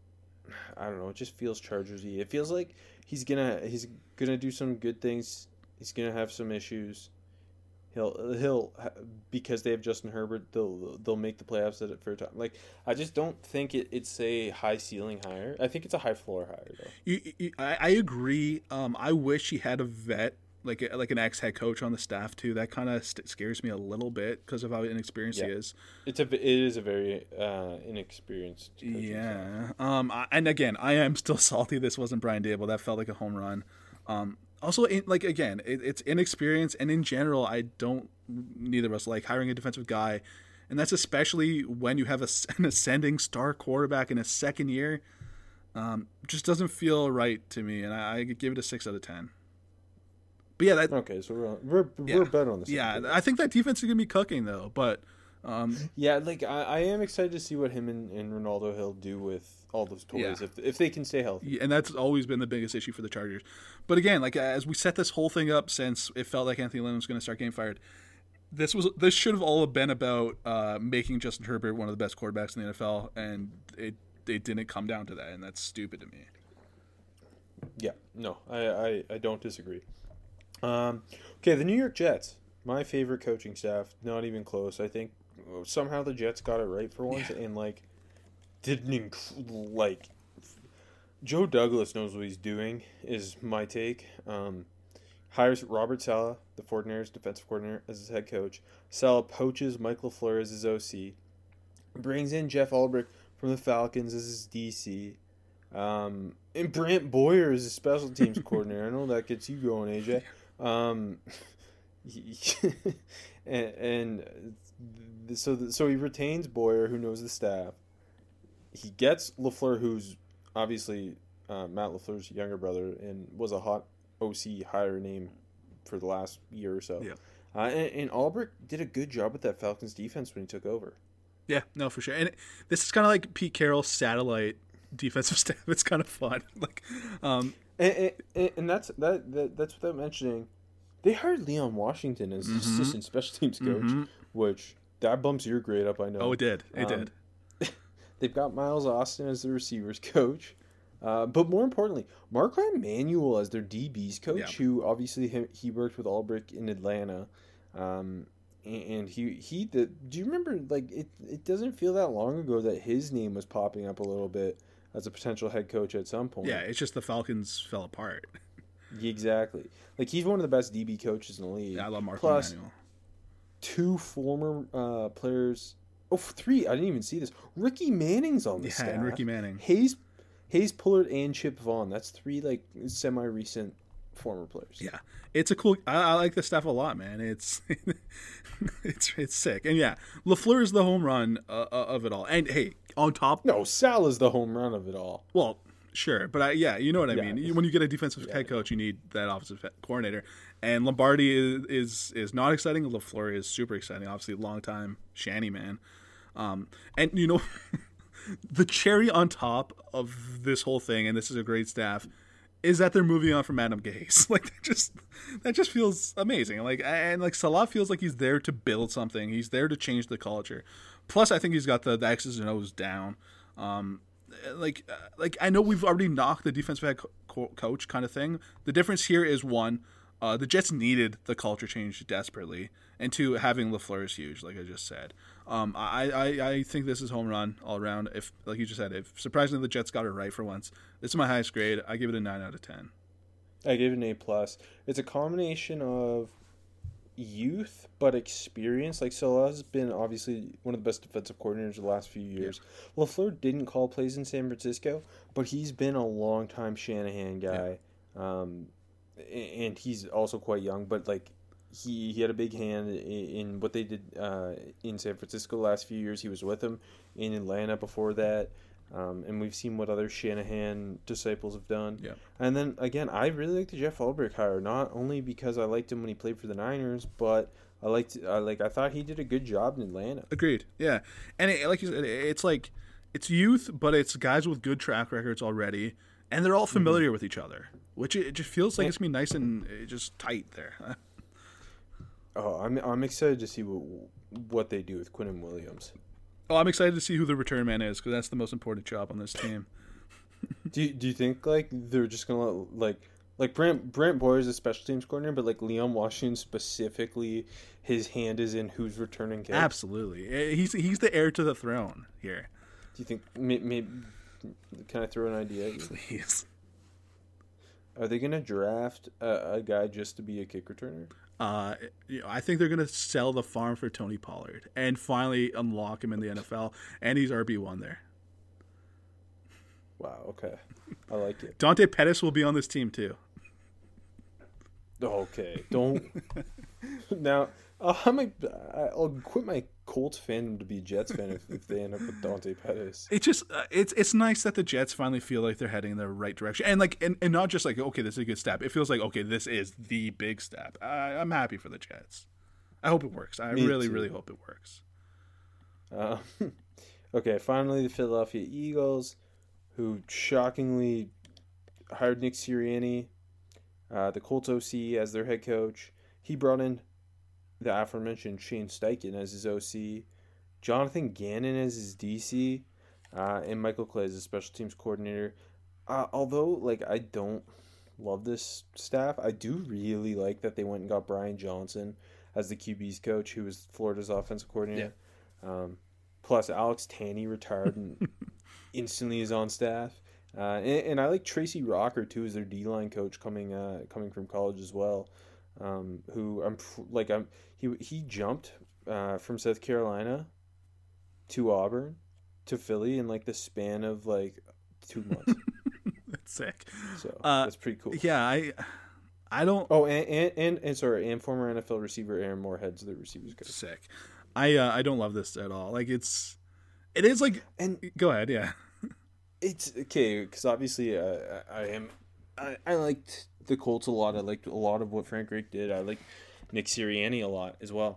I don't know, it just feels Chargers-y. It feels like he's gonna he's gonna do some good things. He's gonna have some issues. He'll he'll because they have Justin Herbert, they'll they'll make the playoffs at it for a time. Like I just don't think it, it's a high ceiling hire. I think it's a high floor hire though.
You, you, I, I agree. Um, I wish he had a vet like a, like an ex head coach on the staff too. That kind of st- scares me a little bit because of how inexperienced
yeah.
he is.
It's a it is a very uh, inexperienced.
Yeah. Staff. Um. I, and again, I am still salty. This wasn't Brian Daboll. That felt like a home run. Um. Also, in, like, again, it, it's inexperience, and in general, I don't, neither of us like hiring a defensive guy, and that's especially when you have a, an ascending star quarterback in his second year. Um, just doesn't feel right to me, and I, I give it a six out of ten. But yeah, that
okay, so we're we're,
yeah,
we're better on this.
Yeah, I think that defense is gonna be cooking though, but um,
yeah, like I, I am excited to see what him and, and Ronaldo Hill do with all those toys yeah. if if they can stay healthy.
And that's always been the biggest issue for the Chargers. But again, like as we set this whole thing up, since it felt like Anthony Lynn was going to start getting fired, this was this should have all been about uh, making Justin Herbert one of the best quarterbacks in the N F L, and it it didn't come down to that, and that's stupid to me.
Yeah, no, I I, I don't disagree. Um, okay, the New York Jets, my favorite coaching staff, not even close. I think somehow the Jets got it right for once, yeah. and like. Didn't inc- like Joe Douglas knows what he's doing is my take. Um, hires Robert Saleh, the 49ers defensive coordinator, as his head coach. Saleh poaches Mike LaFleur as his O C. Brings in Jeff Ulbrich from the Falcons as his D C. Um, and Brant Boyer is his special teams coordinator. I know that gets you going, A J. Um, he, and, and so so he retains Boyer, who knows the staff. He gets LaFleur, who's obviously uh, Matt LaFleur's younger brother and was a hot O C hire name for the last year or so.
Yeah.
Uh, and, and Ulbrich did a good job with that Falcons defense when he took over.
Yeah, no, for sure. And it, this is kind of like Pete Carroll's satellite defensive staff. It's kind of fun. like, um,
and, and, and that's that, that that's without mentioning, they hired Leon Washington as mm-hmm. assistant special teams coach, mm-hmm. which that bumps your grade up, I know.
Oh, it did. It um, did.
They've got Miles Austin as the receivers coach. Uh, but more importantly, Mark-Ryan Manuel as their D Bs coach, yeah. who obviously he, he worked with Ulbrich in Atlanta. Um, and he, he the, do you remember, like, it, it doesn't feel that long ago that his name was popping up a little bit as a potential head coach at some point.
Yeah, it's just the Falcons fell apart.
Exactly. Like, he's one of the best D B coaches in the league.
Yeah, I love Mark
Plus,
Emanuel.
two former uh, players. Oh, three. I didn't even see this. Ricky Manning's on the
Yeah,
staff.
and Ricky Manning.
Hayes, Hayes Pullard, and Chip Vaughn. That's three like semi-recent former players.
Yeah, it's a cool. I, I like the staff a lot, man. It's it's it's sick, and yeah, LaFleur is the home run uh, of it all. And hey, on top,
No, Sal is the home run of it all.
well, sure, but I, yeah, you know what I
Yeah.
mean. When you get a defensive head coach, you need that offensive head coordinator. And Lombardi is is, is not exciting. LaFleur is super exciting. Obviously, long time Shanny man. Um, and you know, the cherry on top of this whole thing, and this is a great staff, is that they're moving on from Adam Gase. Like that just that just feels amazing. Like and like Salah feels like he's there to build something. He's there to change the culture. Plus, I think he's got the, the X's and O's down. Um, like uh, like I know we've already knocked the defensive head co- coach kind of thing. The difference here is one, uh, the Jets needed the culture change desperately, and two, having LaFleur is huge. Like I just said. Um, I, I, I think this is home run all around. If like you just said, if surprisingly the Jets got it right for once, this is my highest grade. I give it a nine out of ten.
I give it an A plus. It's a combination of youth but experience. Like Salah's been obviously one of the best defensive coordinators the last few years. Yeah. LaFleur didn't call plays in San Francisco, but he's been a long time Shanahan guy, yeah. um, and he's also quite young. But like. He, he had a big hand in, in what they did uh, in San Francisco the last few years. He was with them in Atlanta before that. Um, and we've seen what other Shanahan disciples have done.
Yeah.
And then, again, I really like the Jeff Ulbrich hire, not only because I liked him when he played for the Niners, but I liked I like I thought he did a good job in Atlanta.
Agreed. Yeah. And it, like you said, it's like it's youth, but it's guys with good track records already, and they're all familiar mm-hmm. with each other, which it, it just feels like and, it's going to be nice and just tight there.
Oh, I'm I'm excited to see what what they do with Quinnen Williams.
Oh, I'm excited to see who the return man is because that's the most important job on this team.
do you, Do you think like they're just gonna let, like like Brent Brent Boyer is a special teams coordinator, but like Leon Washington specifically, his hand is in who's returning kicks?
Absolutely, he's he's the heir to the throne here.
Do you think? Maybe, can I throw an idea at you?
Please.
Are they gonna draft a, a guy just to be a kick returner?
Uh, you know, I think they're going to sell the farm for Tony Pollard and finally unlock him in the N F L, and he's R B one there.
Wow, okay. I like it.
Dante Pettis will be on this team too.
Okay, don't. Now, uh, I might, I'll quit my Colts fandom to be a Jets fan if, if they end up with Dante Pettis.
It's just, uh, it's it's nice that the Jets finally feel like they're heading in the right direction, and like, and, and not just like, okay, this is a good step. It feels like, okay, this is the big step. I, I'm happy for the Jets. I hope it works. I
Me
really,
too.
really hope it works.
Uh, okay, finally, the Philadelphia Eagles, who shockingly hired Nick Sirianni, uh, the Colts O C, as their head coach. He brought in the aforementioned Shane Steichen as his O C, Jonathan Gannon as his D C, uh, and Michael Clay as his special teams coordinator. Uh, although, like, I don't love this staff, I do really like that they went and got Brian Johnson as the Q B's coach, who was Florida's offensive coordinator. Yeah. Um, plus, Alex Tanney retired and instantly is on staff. Uh, and, and I like Tracy Rocker, too, as their D-line coach coming uh, coming from college as well. Um, who I'm like I'm he he jumped uh, from South Carolina to Auburn to Philly in like the span of like two months.
That's sick.
So
uh,
that's pretty cool.
Yeah, I I don't.
Oh, and and, and and sorry, and former N F L receiver Aaron Moorhead's the receivers coach.
Sick. I uh, I don't love this at all. Like it's it is like
and
go ahead, yeah.
It's okay because obviously uh, I am I I liked the Colts a lot. I liked a lot of what Frank Reich did. I like Nick Sirianni a lot as well.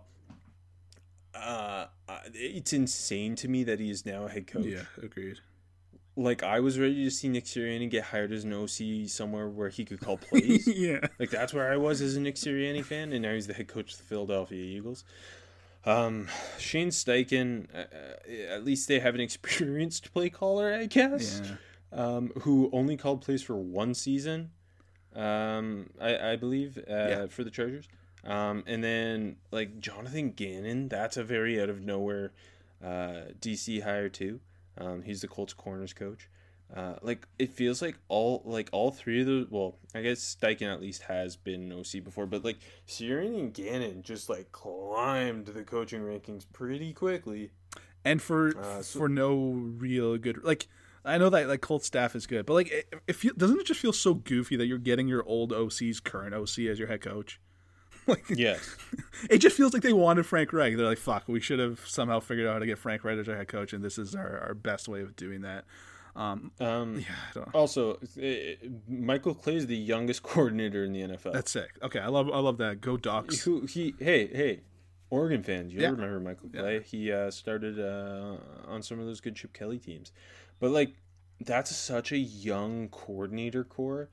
Uh, it's insane to me that he is now a head coach.
Yeah, agreed.
Like, I was ready to see Nick Sirianni get hired as an O C somewhere where he could call plays.
Yeah.
Like, that's where I was as a Nick Sirianni fan, and now he's the head coach of the Philadelphia Eagles. Um, Shane Steichen, uh, at least they have an experienced play caller, I guess,
yeah.
um, who only called plays for one season. Um, I, I believe, uh,
yeah.
for the Chargers. Um, and then, like, Jonathan Gannon, that's a very out-of-nowhere uh, D C hire, too. Um, he's the Colts corners coach. Uh, like it feels like all like all three of those. Well, I guess Steichen at least has been O C before, but like Sirianni and Gannon just like climbed the coaching rankings pretty quickly,
and for uh, so, for no real good. Like I know that like Colts staff is good, but like it, it feel, doesn't it just feel so goofy that you're getting your old O C's current O C as your head coach? Like,
yes,
it just feels like they wanted Frank Reich. They're like, fuck, we should have somehow figured out how to get Frank Reich as our head coach, and this is our, our best way of doing that. Um,
um, yeah, I don't also, it, Michael Clay is the youngest coordinator in the N F L.
That's sick. Okay, I love I love that. Go Ducks.
Who he? Hey, hey, Oregon fans, you
yeah.
remember Michael Clay? Yeah. He uh, started uh, on some of those good Chip Kelly teams, but like that's such a young coordinator core,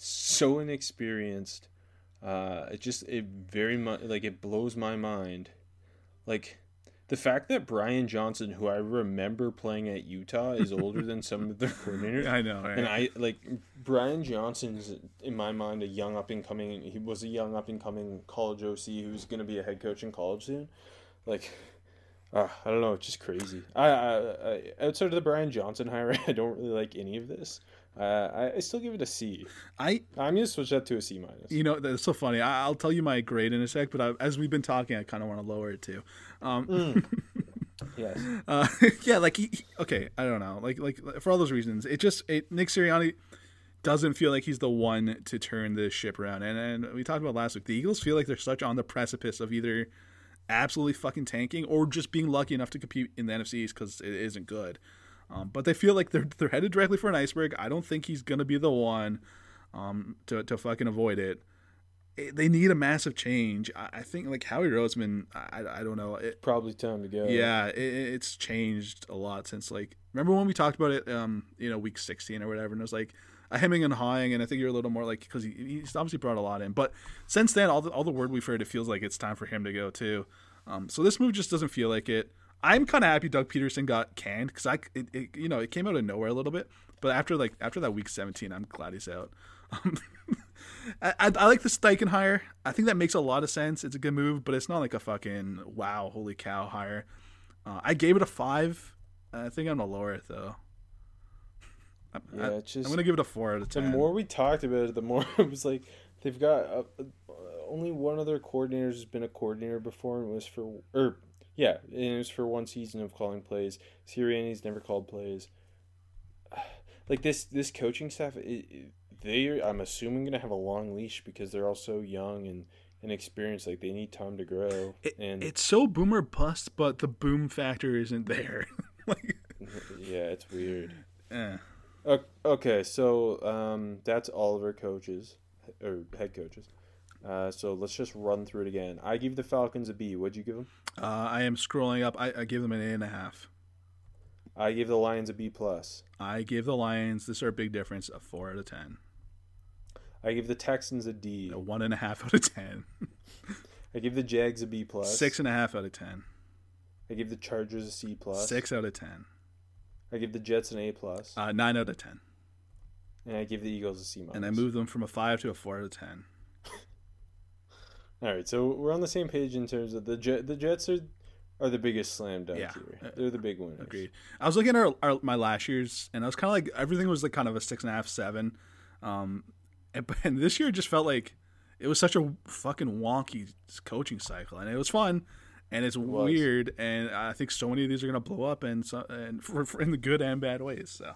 so inexperienced. Uh, it just it very much like it blows my mind, like the fact that Brian Johnson, who I remember playing at Utah, is older than some of their coordinators.
I know, right?
And I like Brian Johnson's in my mind a young up and coming. He was a young up and coming college O C who's going to be a head coach in college soon. Like, uh, I don't know, it's just crazy. I, I, I outside of the Brian Johnson hire, I don't really like any of this. Uh, I, I still give it a C.
I
I'm gonna switch that to a C minus.
You know, that's so funny. I, I'll tell you my grade in a sec, but I, as we've been talking, I kind of want to lower it too. Um,
mm. Yes.
Uh, yeah, like he, he. Okay, I don't know. Like, like for all those reasons, it just it, Nick Sirianni doesn't feel like he's the one to turn this ship around. And and we talked about last week. The Eagles feel like they're such on the precipice of either absolutely fucking tanking or just being lucky enough to compete in the N F C East because it isn't good. Um, but they feel like they're they're headed directly for an iceberg. I don't think he's gonna be the one um, to to fucking avoid it. it. They need a massive change. I, I think like Howie Roseman. I, I don't know. It,
Probably time to go.
Yeah, it, it's changed a lot since like remember when we talked about it. Um, you know, week sixteen or whatever, and it was like a hemming and hawing. And I think you're a little more like because he, he's obviously brought a lot in. But since then, all the all the word we've heard, it feels like it's time for him to go too. Um, so this move just doesn't feel like it. I'm kind of happy Doug Peterson got canned because I, it, it, you know, it came out of nowhere a little bit. But after like after that week seventeen, I'm glad he's out. Um, I, I, I like the Steichen hire. I think that makes a lot of sense. It's a good move, but it's not like a fucking wow, holy cow hire. Uh, I gave it a five. I think I'm gonna lower it though. I,
yeah,
I,
it's just,
I'm gonna give it a four out of ten.
The more we talked about it, the more it was like they've got uh, only one other coordinator has been a coordinator before, and it was for or. Yeah, and it was for one season of calling plays. Sirianni's never called plays. Like this, this coaching staff, they I'm assuming going to have a long leash because they're all so young and inexperienced. Like they need time to grow.
It,
and
it's so boomer bust, but the boom factor isn't there. Like,
yeah, it's weird.
Eh.
Okay, so um, that's all of our coaches or head coaches. Uh, so let's just run through it again. I give the Falcons a B. What'd you give them?
Uh, I am scrolling up. I, I give them an A and a half.
I give the Lions a B plus.
I give the Lions, this is our big difference, a four out of ten.
I give the Texans a D.
A one and a half out of ten.
I give the Jags a B plus.
Six and a half out of ten.
I give the Chargers a C plus.
Six out of ten.
I give the Jets an A plus.
Uh, nine out of ten.
And I give the Eagles a C minus.
And I move them from a five to a four out of ten.
All right, so we're on the same page in terms of the Jet, the Jets are are the biggest slam dunk
yeah.
here. They're the big winners.
Agreed. I was looking at our, our my last year's, and I was kind of like everything was like kind of a six and a half, seven. Um, and, and this year just felt like it was such a fucking wonky coaching cycle, and it was fun, and it's it weird, and I think so many of these are gonna blow up, and so, and for, for in the good and bad ways. So.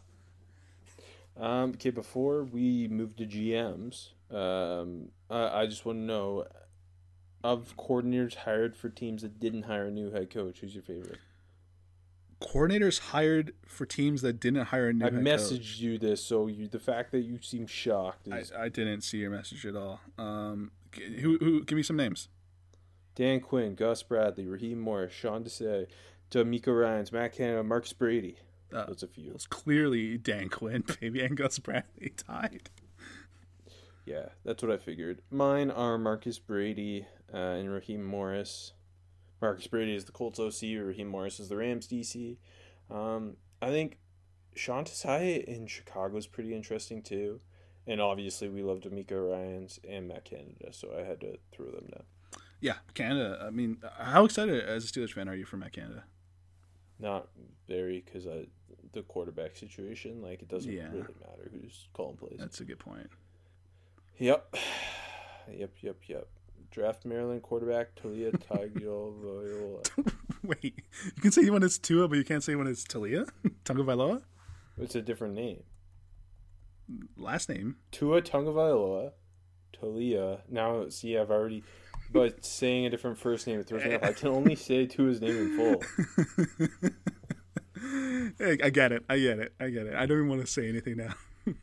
Um, okay, before we move to G Ms, um, I, I just want to know. Of coordinators hired for teams that didn't hire a new head coach, who's your favorite?
Coordinators hired for teams that didn't hire a new
I
head
messaged
coach.
you this, so you, the fact that you seem shocked is...
I, I didn't see your message at all. Um, who, who? Give me some names.
Dan Quinn, Gus Bradley, Raheem Morris, Sean Desai, D'Amico Ryans, Matt Canada, Marcus Brady.
Uh,
That's a few.
It's clearly Dan Quinn, baby, and Gus Bradley tied.
Yeah, that's what I figured. Mine are Marcus Brady uh, and Raheem Morris. Marcus Brady is the Colts O C. Raheem Morris is the Rams D C. Um, I think Sean Desai in Chicago is pretty interesting too. And obviously we love D'Amico Ryans and Matt Canada, so I had to throw them down.
Yeah, Canada. I mean, how excited as a Steelers fan are you for Matt Canada?
Not very, because uh, the quarterback situation, like, it doesn't
Yeah.
really matter who's calling plays.
That's a good point.
Yep. Yep, yep, yep. Draft Maryland quarterback Talia Tagovailoa.
Wait, you can say when it's Tua, but you can't say when it's Talia? Tagovailoa?
It's a different name.
Last name.
Tua Tagovailoa. Talia. Now, see, I've already... But saying a different first name, it throws me off. I can only say Tua's name in full.
Hey, I get it. I get it. I get it. I don't even want to say anything now.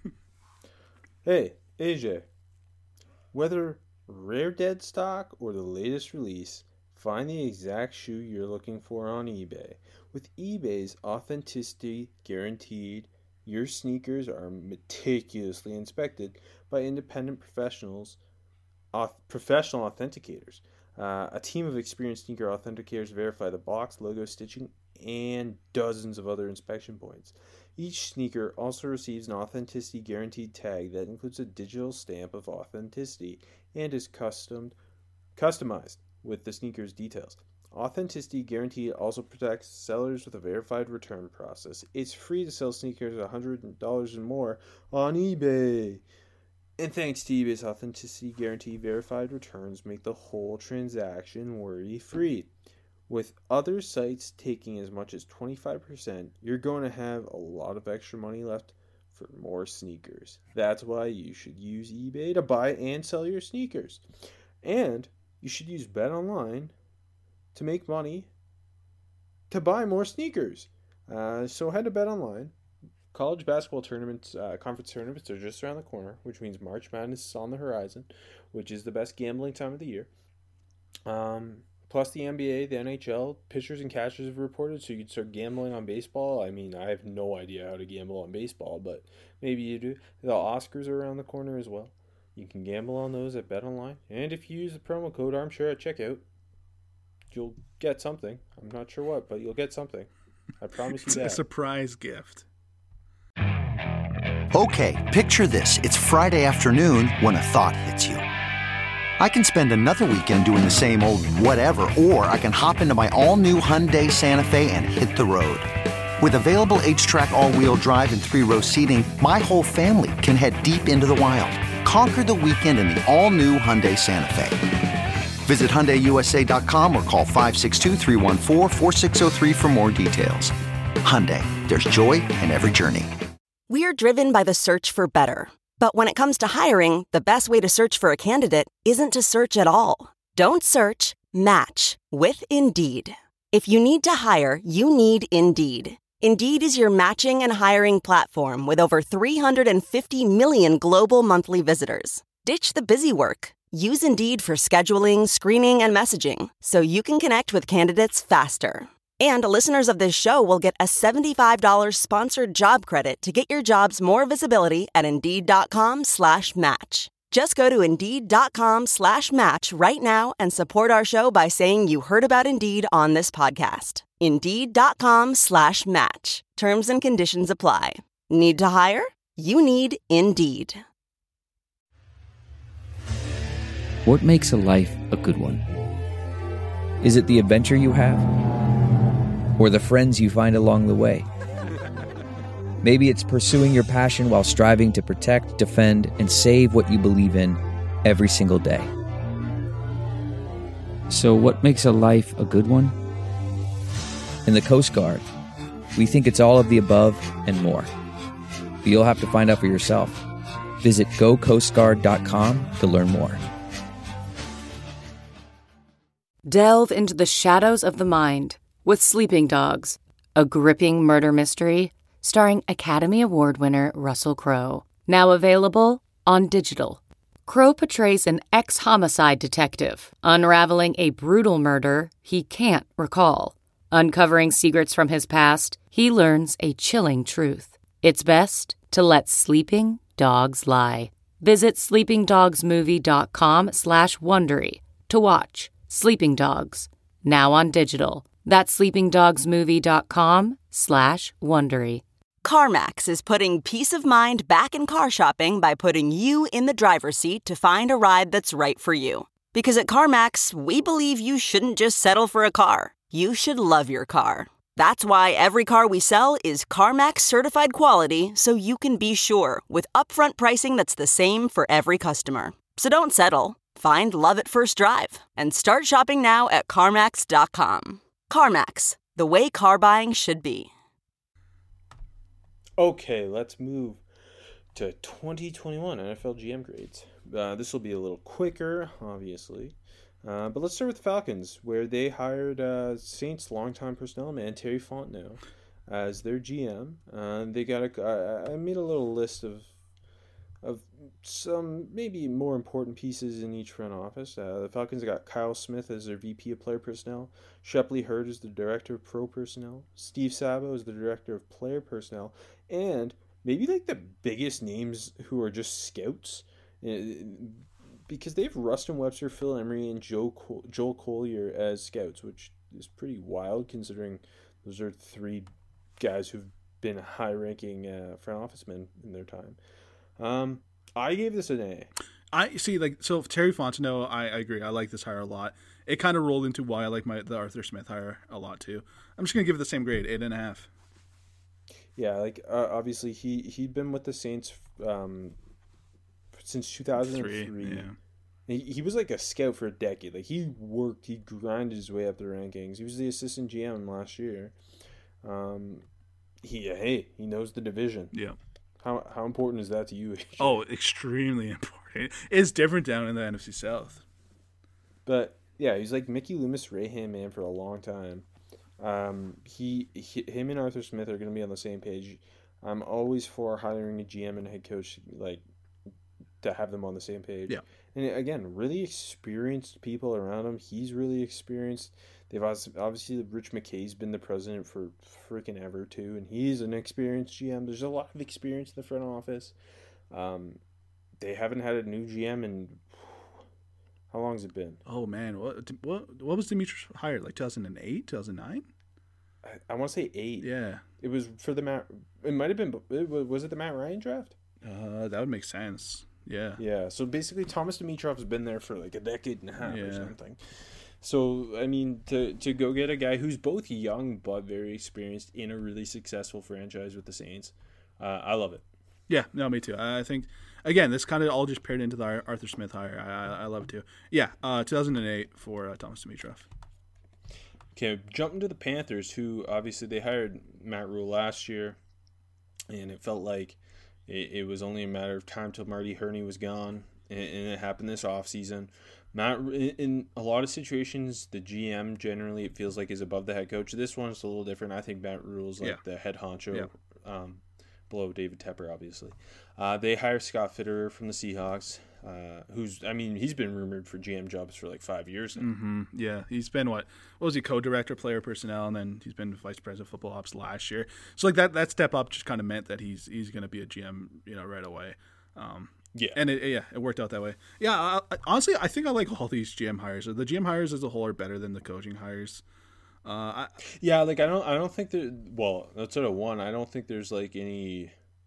Hey, A J. Whether rare dead stock or the latest release, find the exact shoe you're looking for on eBay. With eBay's authenticity guaranteed, your sneakers are meticulously inspected by independent professionals, auth- professional authenticators. Uh, a team of experienced sneaker authenticators verify the box, logo, stitching, and dozens of other inspection points. Each sneaker also receives an authenticity guaranteed tag that includes a digital stamp of authenticity and is custom customized with the sneaker's details. Authenticity Guarantee also protects sellers with a verified return process. It's free to sell sneakers one hundred dollars and more on eBay. And thanks to eBay's Authenticity Guarantee, verified returns make the whole transaction worry-free. With other sites taking as much as twenty-five percent, you're going to have a lot of extra money left for more sneakers. That's why you should use eBay to buy and sell your sneakers. And you should use BetOnline to make money to buy more sneakers. Uh, so head to BetOnline. College basketball tournaments, uh, conference tournaments are just around the corner, which means March Madness is on the horizon, which is the best gambling time of the year. Um... Plus the N B A, the N H L, pitchers and catchers have reported, so you could start gambling on baseball. I mean, I have no idea how to gamble on baseball, but maybe you do. The Oscars are around the corner as well. You can gamble on those at BetOnline. And if you use the promo code Armchair at checkout, you'll get something. I'm not sure what, but you'll get something. I promise you
It's
that.
a surprise gift.
Okay, picture this. It's Friday afternoon when a thought hits you. I can spend another weekend doing the same old whatever, or I can hop into my all-new Hyundai Santa Fe and hit the road. With available H-Track all-wheel drive and three-row seating, my whole family can head deep into the wild. Conquer the weekend in the all-new Hyundai Santa Fe. Visit Hyundai U S A dot com or call five six two, three one four, four six zero three for more details. Hyundai, there's joy in every journey.
We're driven by the search for better. But when it comes to hiring, the best way to search for a candidate isn't to search at all. Don't search, match with Indeed. If you need to hire, you need Indeed. Indeed is your matching and hiring platform with over three hundred fifty million global monthly visitors. Ditch the busy work. Use Indeed for scheduling, screening, and messaging so you can connect with candidates faster. And listeners of this show will get a seventy-five dollars sponsored job credit to get your jobs more visibility at Indeed.com slash match. Just go to Indeed.com slash match right now and support our show by saying you heard about Indeed on this podcast. Indeed.com slash match. Terms and conditions apply. Need to hire? You need Indeed.
What makes a life a good one? Is it the adventure you have? Or the friends you find along the way? Maybe it's pursuing your passion while striving to protect, defend, and save what you believe in every single day. So what makes a life a good one? In the Coast Guard, we think it's all of the above and more. But you'll have to find out for yourself. Visit go coast guard dot com to learn more.
Delve into the shadows of the mind with Sleeping Dogs, a gripping murder mystery starring Academy Award winner Russell Crowe. Now available on digital. Crowe portrays an ex-homicide detective unraveling a brutal murder he can't recall. Uncovering secrets from his past, he learns a chilling truth. It's best to let sleeping dogs lie. Visit sleepingdogsmovie.com slash Wondery to watch Sleeping Dogs, now on digital. That's sleepingdogsmovie.com slash Wondery.
CarMax is putting peace of mind back in car shopping by putting you in the driver's seat to find a ride that's right for you. Because at CarMax, we believe you shouldn't just settle for a car. You should love your car. That's why every car we sell is CarMax certified quality, so you can be sure with upfront pricing that's the same for every customer. So don't settle. Find love at first drive and start shopping now at CarMax dot com. CarMax, the way car buying should be.
Okay, let's move to twenty twenty-one N F L G M grades. Uh, this will be a little quicker, obviously. Uh, but let's start with the Falcons, where they hired uh, Saints longtime personnel man Terry Fontenot as their G M. Uh, they got a. I, I made a little list of of some maybe more important pieces in each front office. Uh, the Falcons got Kyle Smith as their V P of Player Personnel, Shepley Hurd as the Director of Pro Personnel, Steve Sabo as the Director of Player Personnel, and maybe like the biggest names who are just scouts. Because they have Rustin Webster, Phil Emery, and Joe Col- Joel Collier as scouts, which is pretty wild considering those are three guys who've been high-ranking uh, front office men in their time. Um, I gave this an A.
I see, like, so Terry Fontenot, I, I agree. I like this hire a lot. It kind of rolled into why I like my the Arthur Smith hire a lot too. I'm just gonna give it the same grade, eight and a half.
Yeah, like uh, obviously he he'd been with the Saints um, since two thousand three.
Three, yeah.
He, he was like a scout for a decade. Like he worked, he grinded his way up the rankings. He was the assistant G M last year. Um, he hey, he knows the division.
Yeah.
How how important is that to you?
Oh, extremely important. It's different down in the N F C South.
But yeah, he's like Mickey Loomis right hand man for a long time. Um, he, he him and Arthur Smith are going to be on the same page. I'm always for hiring a G M and head coach like to have them on the same page.
Yeah.
And again, really experienced people around him. He's really experienced. They've also, obviously Rich McKay's been the president for freaking ever too, and he's an experienced G M. There's a lot of experience in the front office. Um, they haven't had a new G M in how long has it been?
Oh man, what what what was Demetrius hired? Like two thousand eight, two thousand nine?
I, I want to say eight.
Yeah.
It was for the Matt. It might have been. Was it the Matt Ryan draft?
Uh, that would make sense. Yeah.
Yeah. So basically, Thomas Dimitroff's been there for like a decade and a half
Yeah.
or something. So I mean, to to go get a guy who's both young but very experienced in a really successful franchise with the Saints, uh, I love it.
Yeah, no, me too. I think, again, this kind of all just paired into the Arthur Smith hire. I, I, I love it too. Yeah, uh, two thousand eight for uh, Thomas Dimitroff.
Okay, jumping to the Panthers, who obviously they hired Matt Rule last year, and it felt like it, it was only a matter of time till Marty Herney was gone, and, and it happened this offseason. Matt, in, in a lot of situations, the G M generally it feels like is above the head coach. This one's a little different. I think Matt Rule's like
Yeah.
the head honcho.
Yeah.
Um, below David Tepper, obviously. Uh, they hire Scott Fitterer from the Seahawks, uh, who's, I mean, he's been rumored for G M jobs for like five years now.
Mm-hmm. Yeah, he's been what? What was he? Co-director, player personnel, and then he's been vice president of football ops last year. So like that that step up just kind of meant that he's he's going to be a G M, you know, right away. Um,
Yeah.
and it, yeah, it worked out that way. Yeah, I, I, honestly, I think I like all these G M hires. The G M hires as a whole are better than the coaching hires. Uh, I,
Yeah, like I don't, I don't think there. Well, that's sort of one. I don't think there's like any.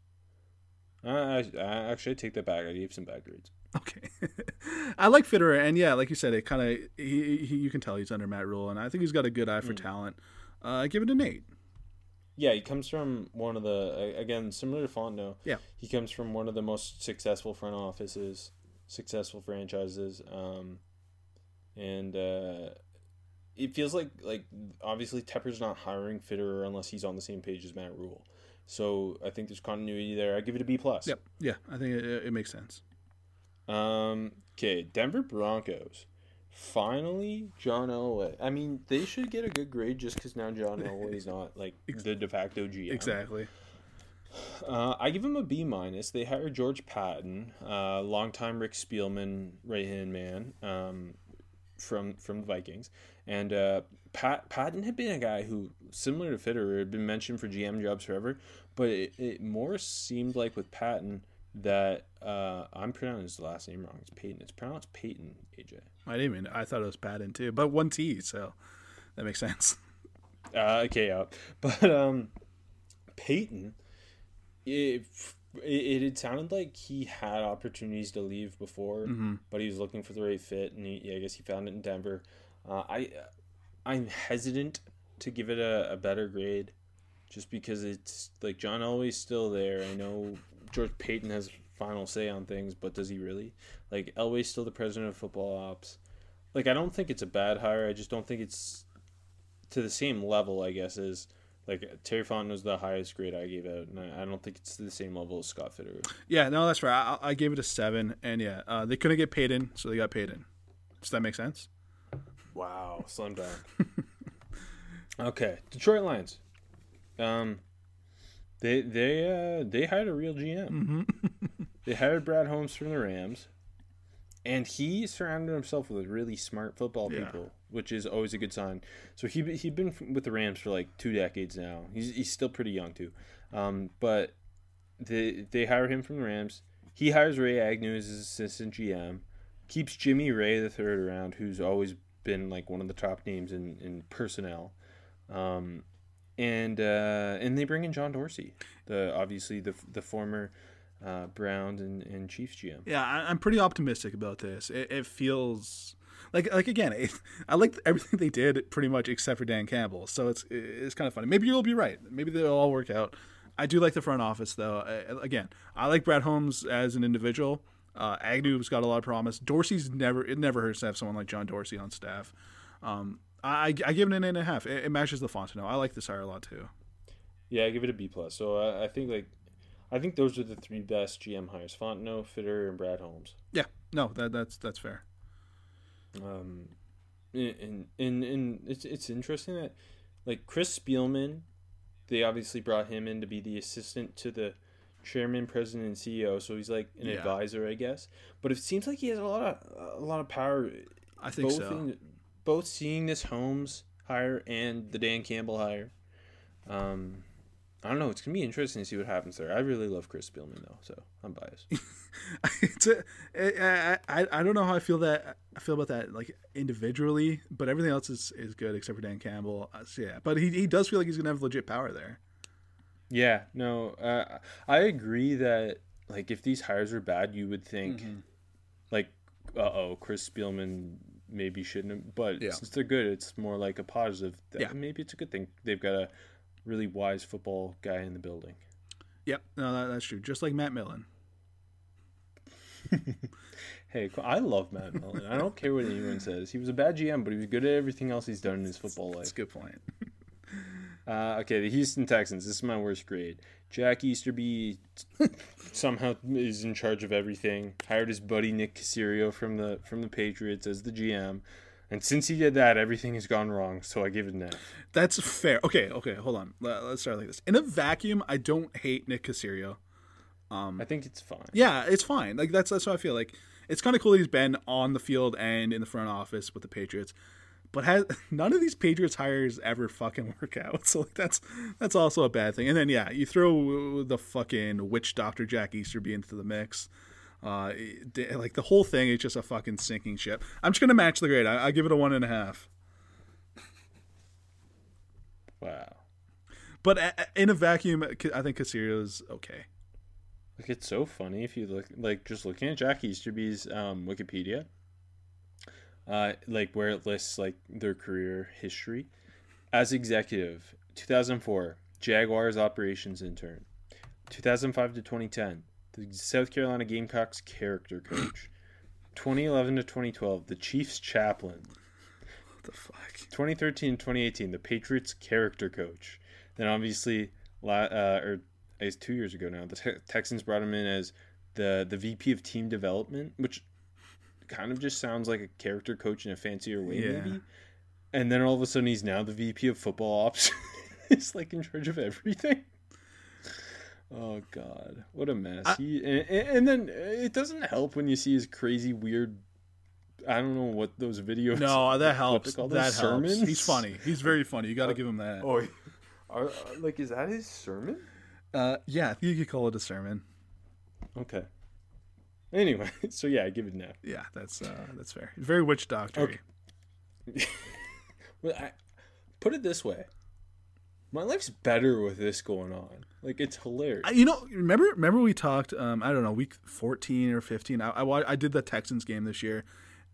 I, I actually I take that back. I gave some bad grades.
Okay, I like Fitterer, and yeah, like you said, it kind of he, he you can tell he's under Matt Rule, and I think he's got a good eye for
Mm.
talent. Uh, I give it an eight.
Yeah, he comes from one of the again similar to Fontenot.
Yeah.
he comes from one of the most successful front offices, successful franchises, um, and uh, it feels like like obviously Tepper's not hiring Fitterer unless he's on the same page as Matt Rule. So I think there's continuity there. I give it a B plus.
Yep. Yeah, I think it, it makes sense.
Um. Okay, Denver Broncos. Finally, John Elway. I mean, they should get a good grade just because now John Elway's not like the de facto G M.
Exactly.
Uh, I give him a B minus. They hired George Patton, uh, longtime Rick Spielman right hand man, um, from from the Vikings, and uh, Pat Patton had been a guy who, similar to Fitterer, had been mentioned for G M jobs forever, but it, it more seemed like with Patton that uh, I'm pronouncing his last name wrong. It's Peyton. It's pronounced Peyton. A J.
I didn't even. I thought it was Patton too, but one T, so that makes sense.
Uh, okay, yeah, but um, Peyton, it, it it had sounded like he had opportunities to leave before,
Mm-hmm.
but he was looking for the right fit, and he, yeah, I guess he found it in Denver. Uh, I I'm hesitant to give it a, a better grade, just because it's like John Elway's still there. I know George Payton has final say on things, but does he really? Like, Elway's still the president of football ops. Like, I don't think it's a bad hire. I just don't think it's to the same level, I guess, as like Terry Fontenot was the highest grade I gave out, and I, I don't think it's to the same level as Scott Fitterer.
Yeah, no, that's right. I, I gave it a seven, and yeah, uh, they couldn't get paid in, so they got paid in. Does that make sense?
Wow, slim down. Okay, Detroit Lions. Um, they they uh they hired a real G M. Mm-hmm. They hired Brad Holmes from the Rams, and he surrounded himself with really smart football
Yeah.
people, which is always a good sign. So he he'd been with the Rams for like two decades now. He's he's still pretty young too, um, but they they hire him from the Rams. He hires Ray Agnew as his assistant G M. Keeps Jimmy Ray the third around, who's always been like one of the top names in, in personnel, um, and uh, and they bring in John Dorsey, the obviously the the former uh, Browns and, and Chiefs G M.
Yeah, I, I'm pretty optimistic about this. It, it feels like like again, it, I like everything they did pretty much except for Dan Campbell. So it's it's kind of funny. Maybe you'll be right. Maybe they'll all work out. I do like the front office though. I, again, I like Brad Holmes as an individual. Uh, Agnew's got a lot of promise. Dorsey's never it never hurts to have someone like John Dorsey on staff. Um, I, I give it an eight and a half. It, it matches the Fontenot. I like this hire a lot too.
Yeah, I give it a B plus. So I, I think like I think those are the three best G M hires: Fontenot, Fitterer, and Brad Holmes.
Yeah, no, that that's that's fair.
Um, and and and it's it's interesting that like Chris Spielman, they obviously brought him in to be the assistant to the chairman, president, and C E O, so he's like an
Yeah.
advisor, I guess. But it seems like he has a lot of a lot of power.
I think
both
so.
in, both seeing this Holmes hire and the Dan Campbell hire. Um, I don't know. It's gonna be interesting to see what happens there. I really love Chris Spielman though, so I'm biased.
it's a, I, I I don't know how I feel that I feel about that like individually, but everything else is, is good except for Dan Campbell. Uh, so yeah, but he he does feel like he's gonna have legit power there.
Yeah, no, uh, I agree that like if these hires are bad, you would think
Mm-hmm.
like, uh oh, Chris Spielman maybe shouldn't have. But
Yeah.
since they're good, it's more like a positive. That
Yeah.
maybe it's a good thing. They've got a really wise football guy in the building.
Yep, no, that, that's true. Just like Matt Millen.
Hey, I love Matt Millen. I don't care what anyone says. He was a bad G M, but he was good at everything else he's done in his football life.
That's a good point.
Uh, okay, the Houston Texans. This is my worst grade. Jack Easterby somehow is in charge of everything. Hired his buddy Nick Caserio from the from the Patriots as the G M, and since he did that, everything has gone wrong. So I give it an F.
That's fair. Okay, okay, hold on. Let- Let's start like this. In a vacuum, I don't hate Nick Caserio.
I think it's fine.
Yeah, it's fine. Like that's that's what I feel like. It's kind of cool that he's been on the field and in the front office with the Patriots, but has none of these Patriots hires ever fucking work out. So like that's that's also a bad thing. And then yeah, you throw the fucking witch doctor Jack Easterby into the mix. Uh, it- like the whole thing is just a fucking sinking ship. I'm just gonna match the grade. I, I give it a one and a half.
Wow.
But a- a- in a vacuum, I think Caserio's okay.
Like it's so funny if you look like just looking at Jack Easterby's um, Wikipedia, uh, like where it lists like their career history. As executive, two thousand four, Jaguars operations intern. two thousand five to twenty ten, the South Carolina Gamecocks character coach. twenty eleven to twenty twelve, the Chiefs chaplain.
What the fuck?
twenty thirteen to twenty eighteen, the Patriots character coach. Then obviously, la- uh, or I guess two years ago now, the te- Texans brought him in as the the V P of team development, which kind of just sounds like a character coach in a fancier way,
Yeah.
maybe. And then all of a sudden, he's now the V P of football ops. He's like in charge of everything. Oh God, what a mess!
I-
he and, and then it doesn't help when you see his crazy, weird. I don't know what those videos.
No, that
what
helps.
they call
That
those,
helps.
sermons?
He's funny. He's very funny. You got to give him that.
Oh, are, like is that his sermon?
Uh, yeah, I think you could call it a sermon.
Okay. Anyway, so yeah, I give it an F.
Yeah, that's uh, that's fair. Very witch doctor.
Okay. Well, I, put it this way. My life's better with this going on. Like, it's hilarious.
You know, remember remember we talked. Um, I don't know, week fourteen or fifteen. I, I wa- I did the Texans game this year,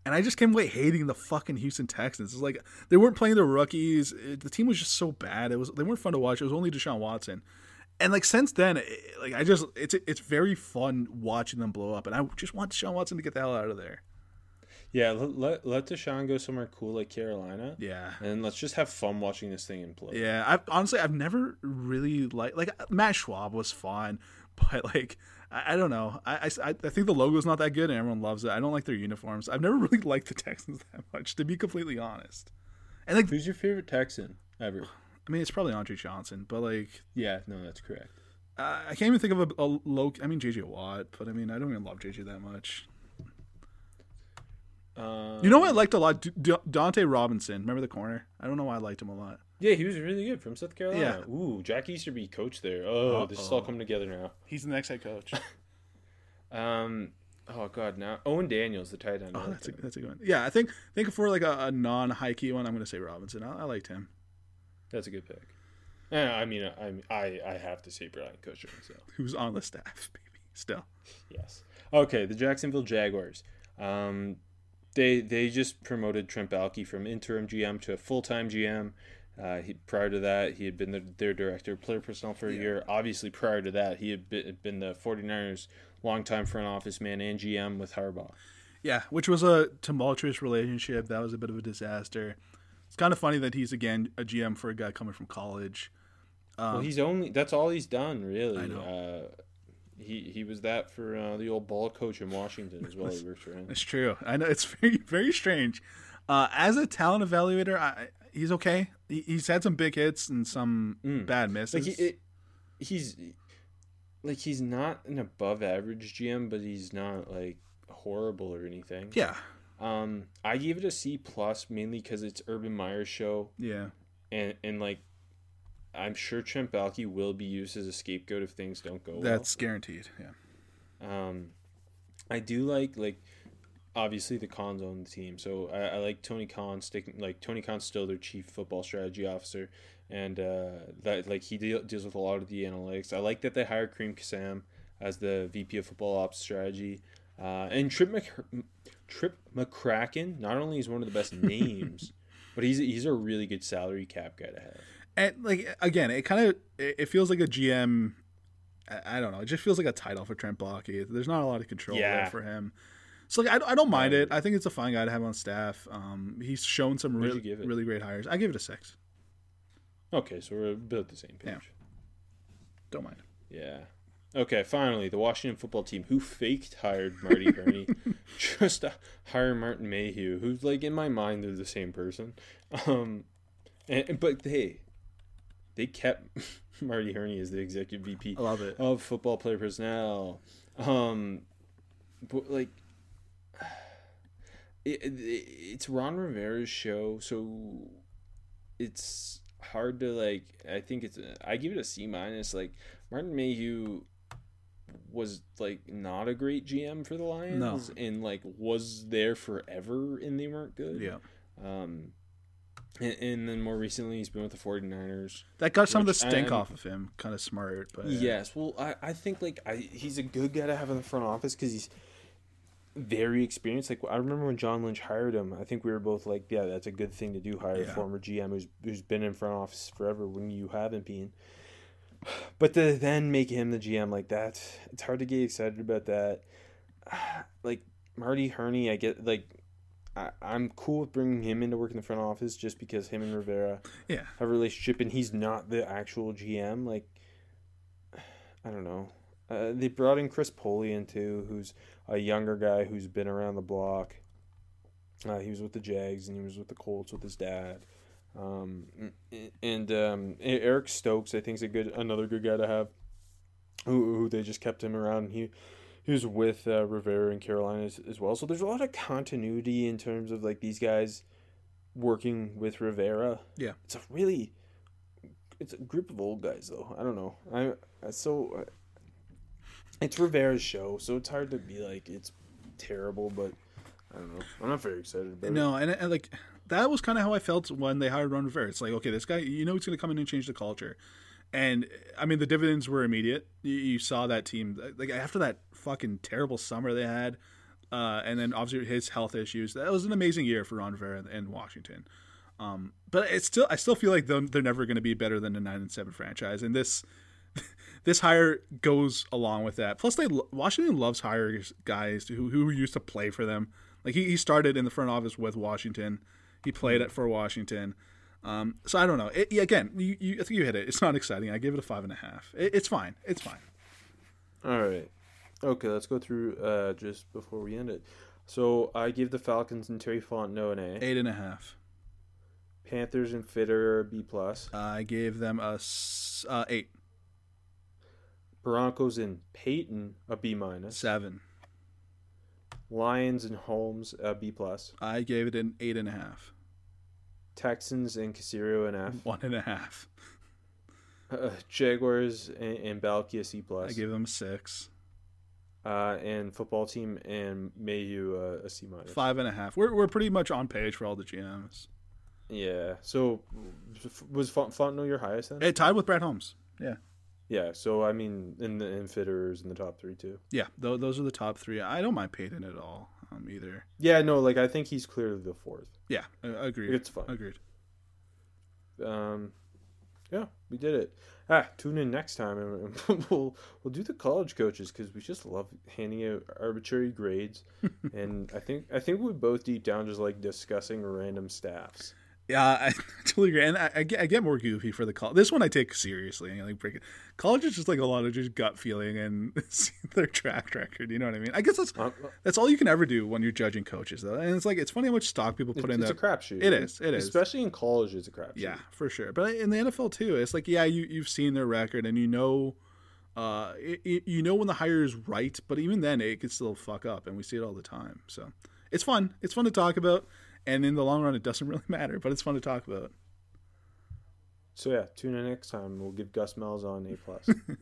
And I just came away hating the fucking Houston Texans. It's like they weren't playing their rookies. It, the team was just so bad. It was they weren't fun to watch. It was only Deshaun Watson. And like since then, it, like I just it's it's very fun watching them blow up. And I just want Deshaun Watson to get the hell out of there.
Yeah, let let, let Deshaun go somewhere cool like Carolina.
Yeah,
and let's just have fun watching this thing in play.
Yeah, I honestly I've never really liked like Matt Schwab was fun, but like I, I don't know. I, I I think the logo's not that good and everyone loves it. I don't like their uniforms. I've never really liked the Texans that much, to be completely honest. And like,
who's your favorite Texan ever?
I mean, it's probably Andre Johnson, but like,
yeah, no, that's correct.
Uh, I can't even think of a, a low. I mean, J J Watt, but I mean, I don't even love J J that much. Um, you know what I liked a lot? D- D- Dante Robinson. Remember the corner? I don't know why I liked him a lot.
Yeah, he was really good from South Carolina.
Yeah.
Ooh, Jack Easterby coach there. Oh, Uh-oh. This is all coming together now.
He's the next head coach.
um. Oh God, now Owen Daniels, the tight end.
Oh, that's a, that's a good one. Yeah, I think think for like a, a non high key one, I'm going to say Robinson. I, I liked him.
That's a good pick. Yeah, I mean, I I I have to say Brian Cushing. So
who's on the staff, baby? Still.
Yes. Okay, the Jacksonville Jaguars. Um, they they just promoted Trent Baalke from interim G M to a full time G M. Uh, he, prior to that, he had been the, their director of player personnel for a yeah. year. Obviously, prior to that, he had been, been the 49ers' longtime front office man and G M with Harbaugh.
Yeah, which was a tumultuous relationship. That was a bit of a disaster. It's kind of funny that he's, again, a G M for a guy coming from college.
Um, well, he's only – that's all he's done, really.
I know.
Uh, he, he was that for uh, the old ball coach in Washington as well. He works for him.
It's true. I know. It's very, very strange. Uh, as a talent evaluator, I, he's okay. He, he's had some big hits and some mm. bad misses.
Like he, it, he's like he's not an above average G M, but he's not like horrible or anything.
Yeah.
Um, I gave it a C plus mainly because it's Urban Meyer's show.
Yeah.
And and like, I'm sure Trent Baalke will be used as a scapegoat if things don't go well.
That's guaranteed. Yeah.
Um, I do like like. Obviously, the Khan's on the team, so I, I like Tony Khan sticking. Like Tony Khan's still their chief football strategy officer, and uh, that like he deal, deals with a lot of the analytics. I like that they hired Kareem Kassam as the V P of football ops strategy, uh, and Trip Mc, Trip McCracken. Not only is one of the best names, but he's he's a really good salary cap guy to have.
And like again, it kind of it feels like a G M. I don't know. It just feels like a title for Trent Baalke. There's not a lot of control yeah. there for him. So like, I, I don't mind it. I think it's a fine guy to have on staff. Um, he's shown some really, really great hires. I give it a six.
Okay, so we're about the same page.
Yeah. Don't mind.
Yeah. Okay, finally, the Washington football team, who faked hired Marty Hurney, just to hire Martin Mayhew, who's like, in my mind, they're the same person. Um, and but hey, they kept Marty Hurney as the executive V P
I love it.
of football player personnel. Um, but like, It, it, it's Ron Rivera's show, so it's hard to like. I think it's. I give it a C minus. Like Martin Mayhew was like not a great G M for the Lions,
no.
and like was there forever, and they weren't good.
Yeah.
Um, and, and then more recently, he's been with the 49ers.
That got some of the stink I'm, off of him. Kind of smart, but
yes. Well, I I think like I he's a good guy to have in the front office because he's very experienced. Like I remember when John Lynch hired him, I think we were both like, yeah, that's a good thing to do, hire yeah. a former G M who's who's been in front office forever when you haven't been. But to then make him the G M like that, it's hard to get excited about that. Like Marty Hurney, I get like I, I'm cool with bringing him in to work in the front office just because him and Rivera
yeah.
have a relationship and he's not the actual G M. Like I don't know. Uh, they brought in Chris Polian too, who's a younger guy who's been around the block. Uh, he was with the Jags and he was with the Colts with his dad. Um, and um, Eric Stokes, I think, is a good another good guy to have. Who, who they just kept him around. He he was with uh, Rivera in Carolina as, as well. So there's a lot of continuity in terms of like these guys working with Rivera.
Yeah,
it's a really it's a group of old guys though. I don't know. I, I so. I, It's Rivera's show, so it's hard to be like it's terrible, but I don't know. I'm not very excited about
no,
it.
No, and, and like that was kind of how I felt when they hired Ron Rivera. It's like, okay, this guy, you know, he's going to come in and change the culture, and I mean, the dividends were immediate. You, you saw that team like after that fucking terrible summer they had. Uh, and then obviously his health issues. That was an amazing year for Ron Rivera in Washington. Um, but it's still, I still feel like they're, they're never going to be better than the nine and seven franchise. And this, this hire goes along with that. Plus, they Washington loves hiring guys who who used to play for them. Like he, he started in the front office with Washington. He played it for Washington. Um, so I don't know. It, again, you, you, I think you hit it. It's not exciting. I give it a five and a half. It, it's fine. It's fine.
All right. Okay, let's go through uh, just before we end it. So I give the Falcons and Terry Fontenot an A.
Eight and a half.
Panthers and Fitter a B plus.
I gave them a uh, eight.
Broncos and Peyton a B minus.
Seven.
Lions and Holmes a B plus.
I gave it an eight and a half.
Texans and Caserio an F.
One and a half.
Uh, Jaguars and, and Balky a C plus.
I gave them a six.
Uh, and football team and Mayhew uh, a C minus.
Five and a half. We're we're pretty much on page for all the G Ms.
Yeah. So was Fontenot your highest then?
It tied with Brad Holmes. Yeah.
Yeah. So I mean, in the in Fitters in the top three too.
Yeah. Th- those are the top three. I don't mind Peyton at all um, either.
Yeah. No. Like I think he's clearly the fourth.
Yeah. I- agreed.
It's fun.
Agreed.
Um. Yeah, we did it. Ah, tune in next time, and we'll we'll do the college coaches because we just love handing out arbitrary grades, and I think I think we both deep down just like discussing random staffs.
Yeah, I totally agree, and I, I, get, I get more goofy for the college. This one I take seriously. And I like break it. College is just like a lot of just gut feeling and their track record. You know what I mean? I guess that's
Um,
that's all you can ever do when you're judging coaches, though. And it's like it's funny how much stock people put
it's,
in
it's
there.
a crapshoot.
It is. It is.
Especially in college, it's a crapshoot.
Yeah, for sure. But in the N F L too, it's like yeah, you you've seen their record and you know, uh, it, it, you know when the hire is right. But even then, it could still fuck up, and we see it all the time. So it's fun. It's fun to talk about. And in the long run, it doesn't really matter, but it's fun to talk about.
So yeah, tune in next time. We'll give Gus Malzahn A plus.